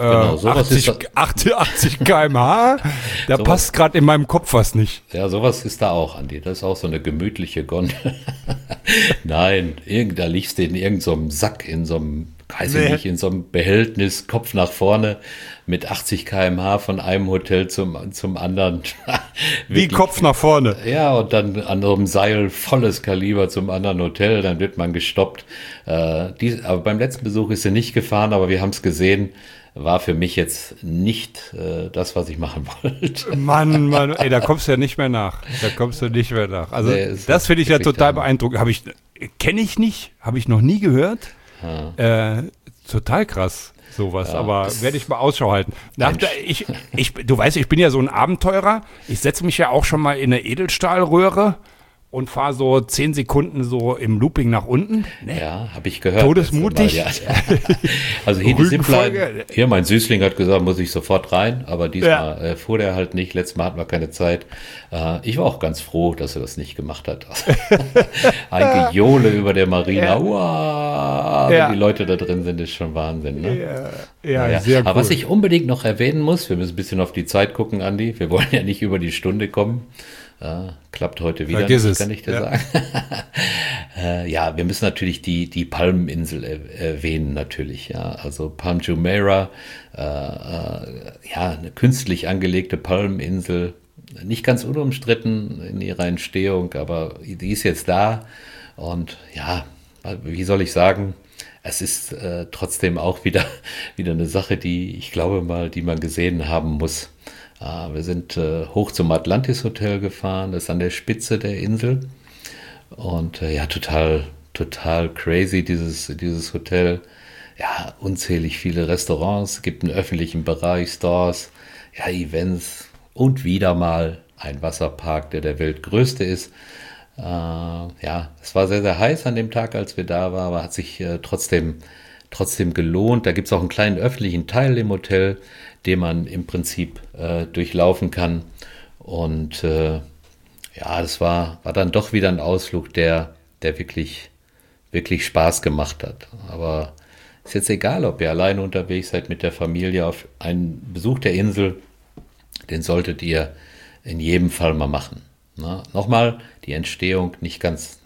80 km/h, da passt gerade in meinem Kopf was nicht. Ja, sowas ist da auch, Andi. Das ist auch so eine gemütliche Gondel. Nein, da liegst du in irgendeinem Sack, in so einem, in so einem Behältnis, Kopf nach vorne, mit 80 km/h von einem Hotel zum anderen. Wie Kopf nach vorne. Ja, und dann an so einem Seil volles Kaliber zum anderen Hotel, dann wird man gestoppt. Aber beim letzten Besuch ist sie nicht gefahren, aber wir haben es gesehen. War für mich jetzt nicht das, was ich machen wollte. Mann, ey, da kommst du ja nicht mehr nach. Also das finde ich ja total beeindruckend. Kenne ich nicht, habe ich noch nie gehört. Total krass, sowas, aber werde ich mal Ausschau halten. Du weißt, ich bin ja so ein Abenteurer. Ich setze mich ja auch schon mal in eine Edelstahlröhre und fahre so 10 Sekunden so im Looping nach unten. Ja, habe ich gehört. Todesmutig. Ja. Also hier die Zipline, mein Süßling hat gesagt, muss ich sofort rein, aber diesmal fuhr der halt nicht. Letztes Mal hatten wir keine Zeit. Ich war auch ganz froh, dass er das nicht gemacht hat. Ein Gejohle über der Marina. Wenn die Leute da drin sind, ist schon Wahnsinn. Ne? Ja, sehr cool. Aber was ich unbedingt noch erwähnen muss, wir müssen ein bisschen auf die Zeit gucken, Andi. Wir wollen ja nicht über die Stunde kommen. Klappt heute wieder nicht, kann ich dir sagen. Wir müssen natürlich die Palmeninsel erwähnen natürlich. Ja, also Palm Jumeirah, eine künstlich angelegte Palmeninsel, nicht ganz unumstritten in ihrer Entstehung, aber die ist jetzt da und wie soll ich sagen, es ist trotzdem auch wieder eine Sache, die ich glaube mal, die man gesehen haben muss. Wir sind hoch zum Atlantis Hotel gefahren, das ist an der Spitze der Insel. Und ja, total crazy, dieses Hotel. Ja, unzählig viele Restaurants, gibt einen öffentlichen Bereich, Stores, ja, Events und wieder mal ein Wasserpark, der weltgrößte ist. Ja, es war sehr, sehr heiß an dem Tag, als wir da waren, aber hat sich trotzdem gelohnt. Da gibt es auch einen kleinen öffentlichen Teil im Hotel, den man im Prinzip durchlaufen kann. Und ja, das war dann doch wieder ein Ausflug, der wirklich, wirklich Spaß gemacht hat. Aber ist jetzt egal, ob ihr alleine unterwegs seid mit der Familie auf einen Besuch der Insel, den solltet ihr in jedem Fall mal machen. Na, nochmal, die Entstehung nicht ganz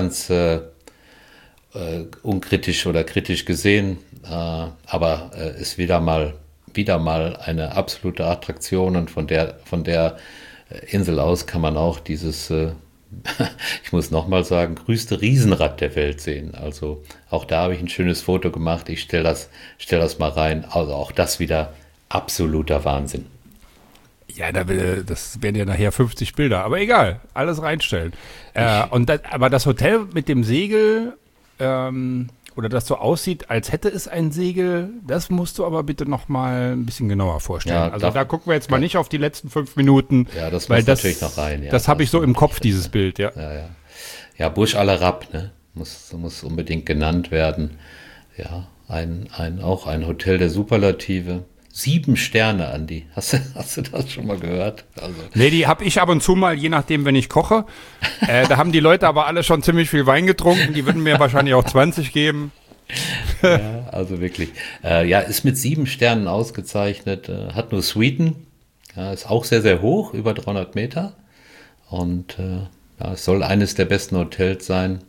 unkritisch oder kritisch gesehen, aber ist wieder mal eine absolute Attraktion und von der Insel aus kann man auch dieses, ich muss nochmal sagen, größte Riesenrad der Welt sehen. Also auch da habe ich ein schönes Foto gemacht. Ich stell das mal rein. Also auch das wieder absoluter Wahnsinn. Ja, das werden ja nachher 50 Bilder, aber egal, alles reinstellen. Aber das Hotel mit dem Segel, oder das so aussieht, als hätte es ein Segel, das musst du aber bitte noch mal ein bisschen genauer vorstellen. Ja, also da gucken wir jetzt mal nicht auf die letzten 5 Minuten. Ja, das muss natürlich noch rein. Ja, das habe ich so im Kopf, dieses Bild, ja. Ja, Burj Al Arab, ne? Muss unbedingt genannt werden. Ja, auch ein Hotel der Superlative. 7 Sterne, Andi. Hast du das schon mal gehört? Also. Nee, die habe ich ab und zu mal, je nachdem, wenn ich koche. Da haben die Leute aber alle schon ziemlich viel Wein getrunken. Die würden mir wahrscheinlich auch 20 geben. Ja, also wirklich. Ja, ist mit 7 Sternen ausgezeichnet. Hat nur Suiten. Ja, ist auch sehr, sehr hoch, über 300 Meter. Und ja, es soll eines der besten Hotels sein.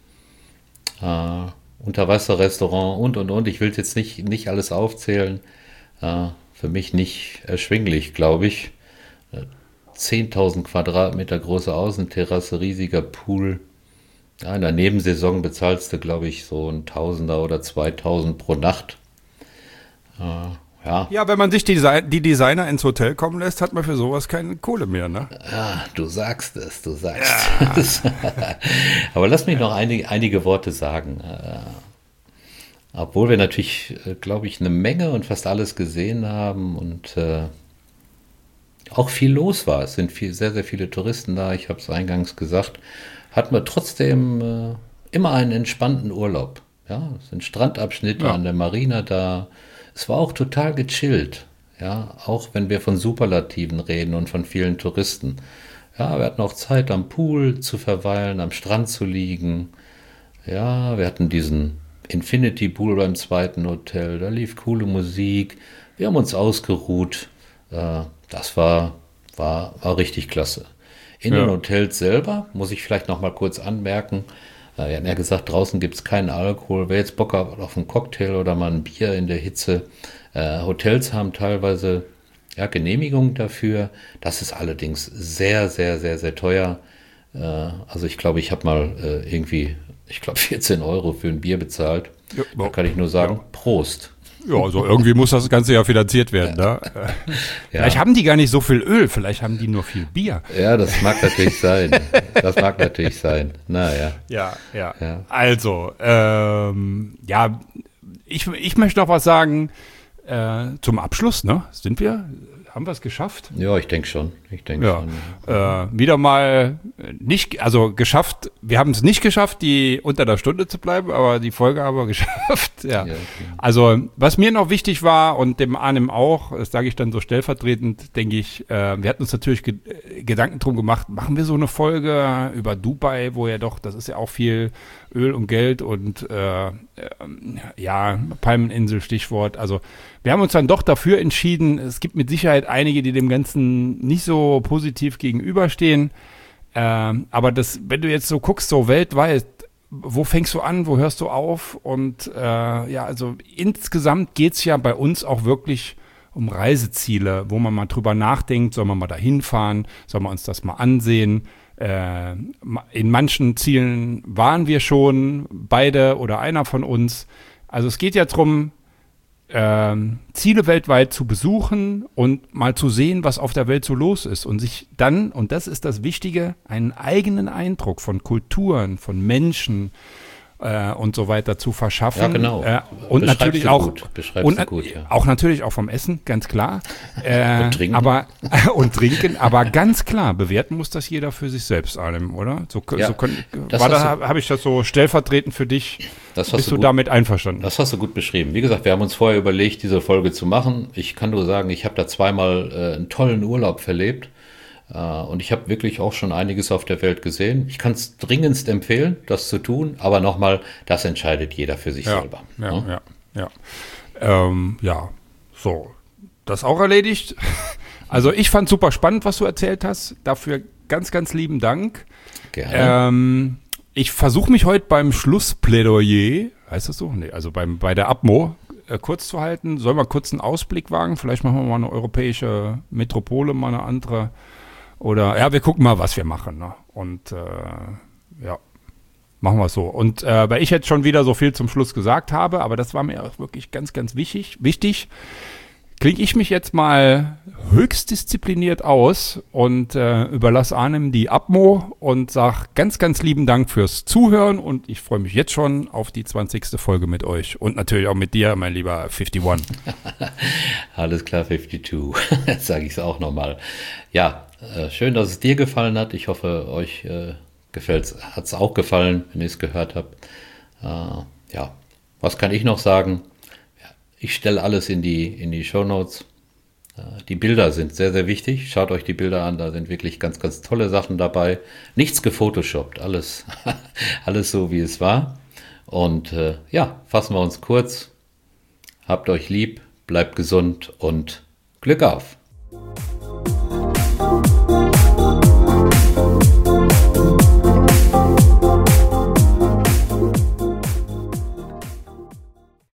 Unterwasserrestaurant und. Ich will jetzt nicht alles aufzählen. Für mich nicht erschwinglich, glaube ich. 10.000 Quadratmeter große Außenterrasse, riesiger Pool. Ja, in der Nebensaison bezahlst du, glaube ich, so ein Tausender oder 2.000 pro Nacht. Ja, wenn man sich die Designer ins Hotel kommen lässt, hat man für sowas keine Kohle mehr, ne? Ja, du sagst es. Aber lass mich noch einige Worte sagen. Obwohl wir natürlich, glaube ich, eine Menge und fast alles gesehen haben und auch viel los war. Es sind sehr, sehr viele Touristen da. Ich habe es eingangs gesagt. Hatten wir trotzdem immer einen entspannten Urlaub. Ja, es sind Strandabschnitte an der Marina da. Es war auch total gechillt. Ja, auch wenn wir von Superlativen reden und von vielen Touristen. Ja, wir hatten auch Zeit am Pool zu verweilen, am Strand zu liegen. Ja, wir hatten diesen Infinity Pool beim zweiten Hotel, da lief coole Musik, wir haben uns ausgeruht, das war richtig klasse. In den Hotels selber, muss ich vielleicht noch mal kurz anmerken, wir hatten ja gesagt, draußen gibt es keinen Alkohol, wer jetzt Bock hat auf einen Cocktail oder mal ein Bier in der Hitze, Hotels haben teilweise Genehmigungen dafür, das ist allerdings sehr, sehr, sehr, sehr teuer, also ich glaube, ich habe mal 14 € für ein Bier bezahlt. Ja, da kann ich nur sagen, Prost. Ja, also irgendwie muss das Ganze ja finanziert werden. Ne? Vielleicht haben die gar nicht so viel Öl, vielleicht haben die nur viel Bier. Ja, das mag natürlich sein. Naja. Ja. Also, ich möchte noch was sagen zum Abschluss. Ne? Haben wir es geschafft? Ja, ich denke schon. Wieder mal geschafft. Wir haben es nicht geschafft, die unter der Stunde zu bleiben, aber die Folge haben wir geschafft. Ja. Okay. Also, was mir noch wichtig war und dem Arnim auch, das sage ich dann so stellvertretend, denke ich, wir hatten uns natürlich Gedanken drum gemacht, machen wir so eine Folge über Dubai, wo ja doch, das ist ja auch viel Öl und Geld und Palmeninsel, Stichwort. Also wir haben uns dann doch dafür entschieden. Es gibt mit Sicherheit einige, die dem Ganzen nicht so positiv gegenüberstehen. Aber wenn du jetzt so guckst, so weltweit, wo fängst du an, wo hörst du auf? Und also insgesamt geht's ja bei uns auch wirklich um Reiseziele, wo man mal drüber nachdenkt, soll man mal da hinfahren, soll man uns das mal ansehen? In manchen Zielen waren wir schon, beide oder einer von uns. Also es geht ja darum, Ziele weltweit zu besuchen und mal zu sehen, was auf der Welt so los ist und sich dann, und das ist das Wichtige, einen eigenen Eindruck von Kulturen, von Menschen und so weiter zu verschaffen. Ja, genau. Und natürlich auch, auch natürlich auch vom Essen, ganz klar. Und trinken. Und trinken, aber ganz klar, bewerten muss das jeder für sich selbst, Arnim, oder? Habe ich das so stellvertretend für dich? Bist du damit einverstanden? Das hast du gut beschrieben. Wie gesagt, wir haben uns vorher überlegt, diese Folge zu machen. Ich kann nur sagen, ich habe da zweimal einen tollen Urlaub verlebt. Und ich habe wirklich auch schon einiges auf der Welt gesehen. Ich kann es dringendst empfehlen, das zu tun. Aber nochmal, das entscheidet jeder für sich selber. So. Das auch erledigt. Also ich fand super spannend, was du erzählt hast. Dafür ganz, ganz lieben Dank. Gerne. Ich versuche mich heute beim Schlussplädoyer, heißt das so? Nee, also bei der APMO kurz zu halten. Sollen wir kurz einen Ausblick wagen? Vielleicht machen wir mal eine europäische Metropole, mal eine andere. Oder, ja, wir gucken mal, was wir machen. Ne? Und machen wir es so. Und weil ich jetzt schon wieder so viel zum Schluss gesagt habe, aber das war mir auch wirklich ganz, ganz wichtig, klinge ich mich jetzt mal höchst diszipliniert aus und überlasse Arnim die APMO und sage ganz, ganz lieben Dank fürs Zuhören und ich freue mich jetzt schon auf die 20. Folge mit euch und natürlich auch mit dir, mein lieber 51. Alles klar, 52. Jetzt sage ich es auch nochmal. Ja, schön, dass es dir gefallen hat. Ich hoffe, euch hat es auch gefallen, wenn ihr es gehört habt. Was kann ich noch sagen? Ich stelle alles in die Shownotes. Die Bilder sind sehr, sehr wichtig. Schaut euch die Bilder an, da sind wirklich ganz, ganz tolle Sachen dabei. Nichts gefotoshoppt, alles so, wie es war. Und fassen wir uns kurz. Habt euch lieb, bleibt gesund und Glück auf!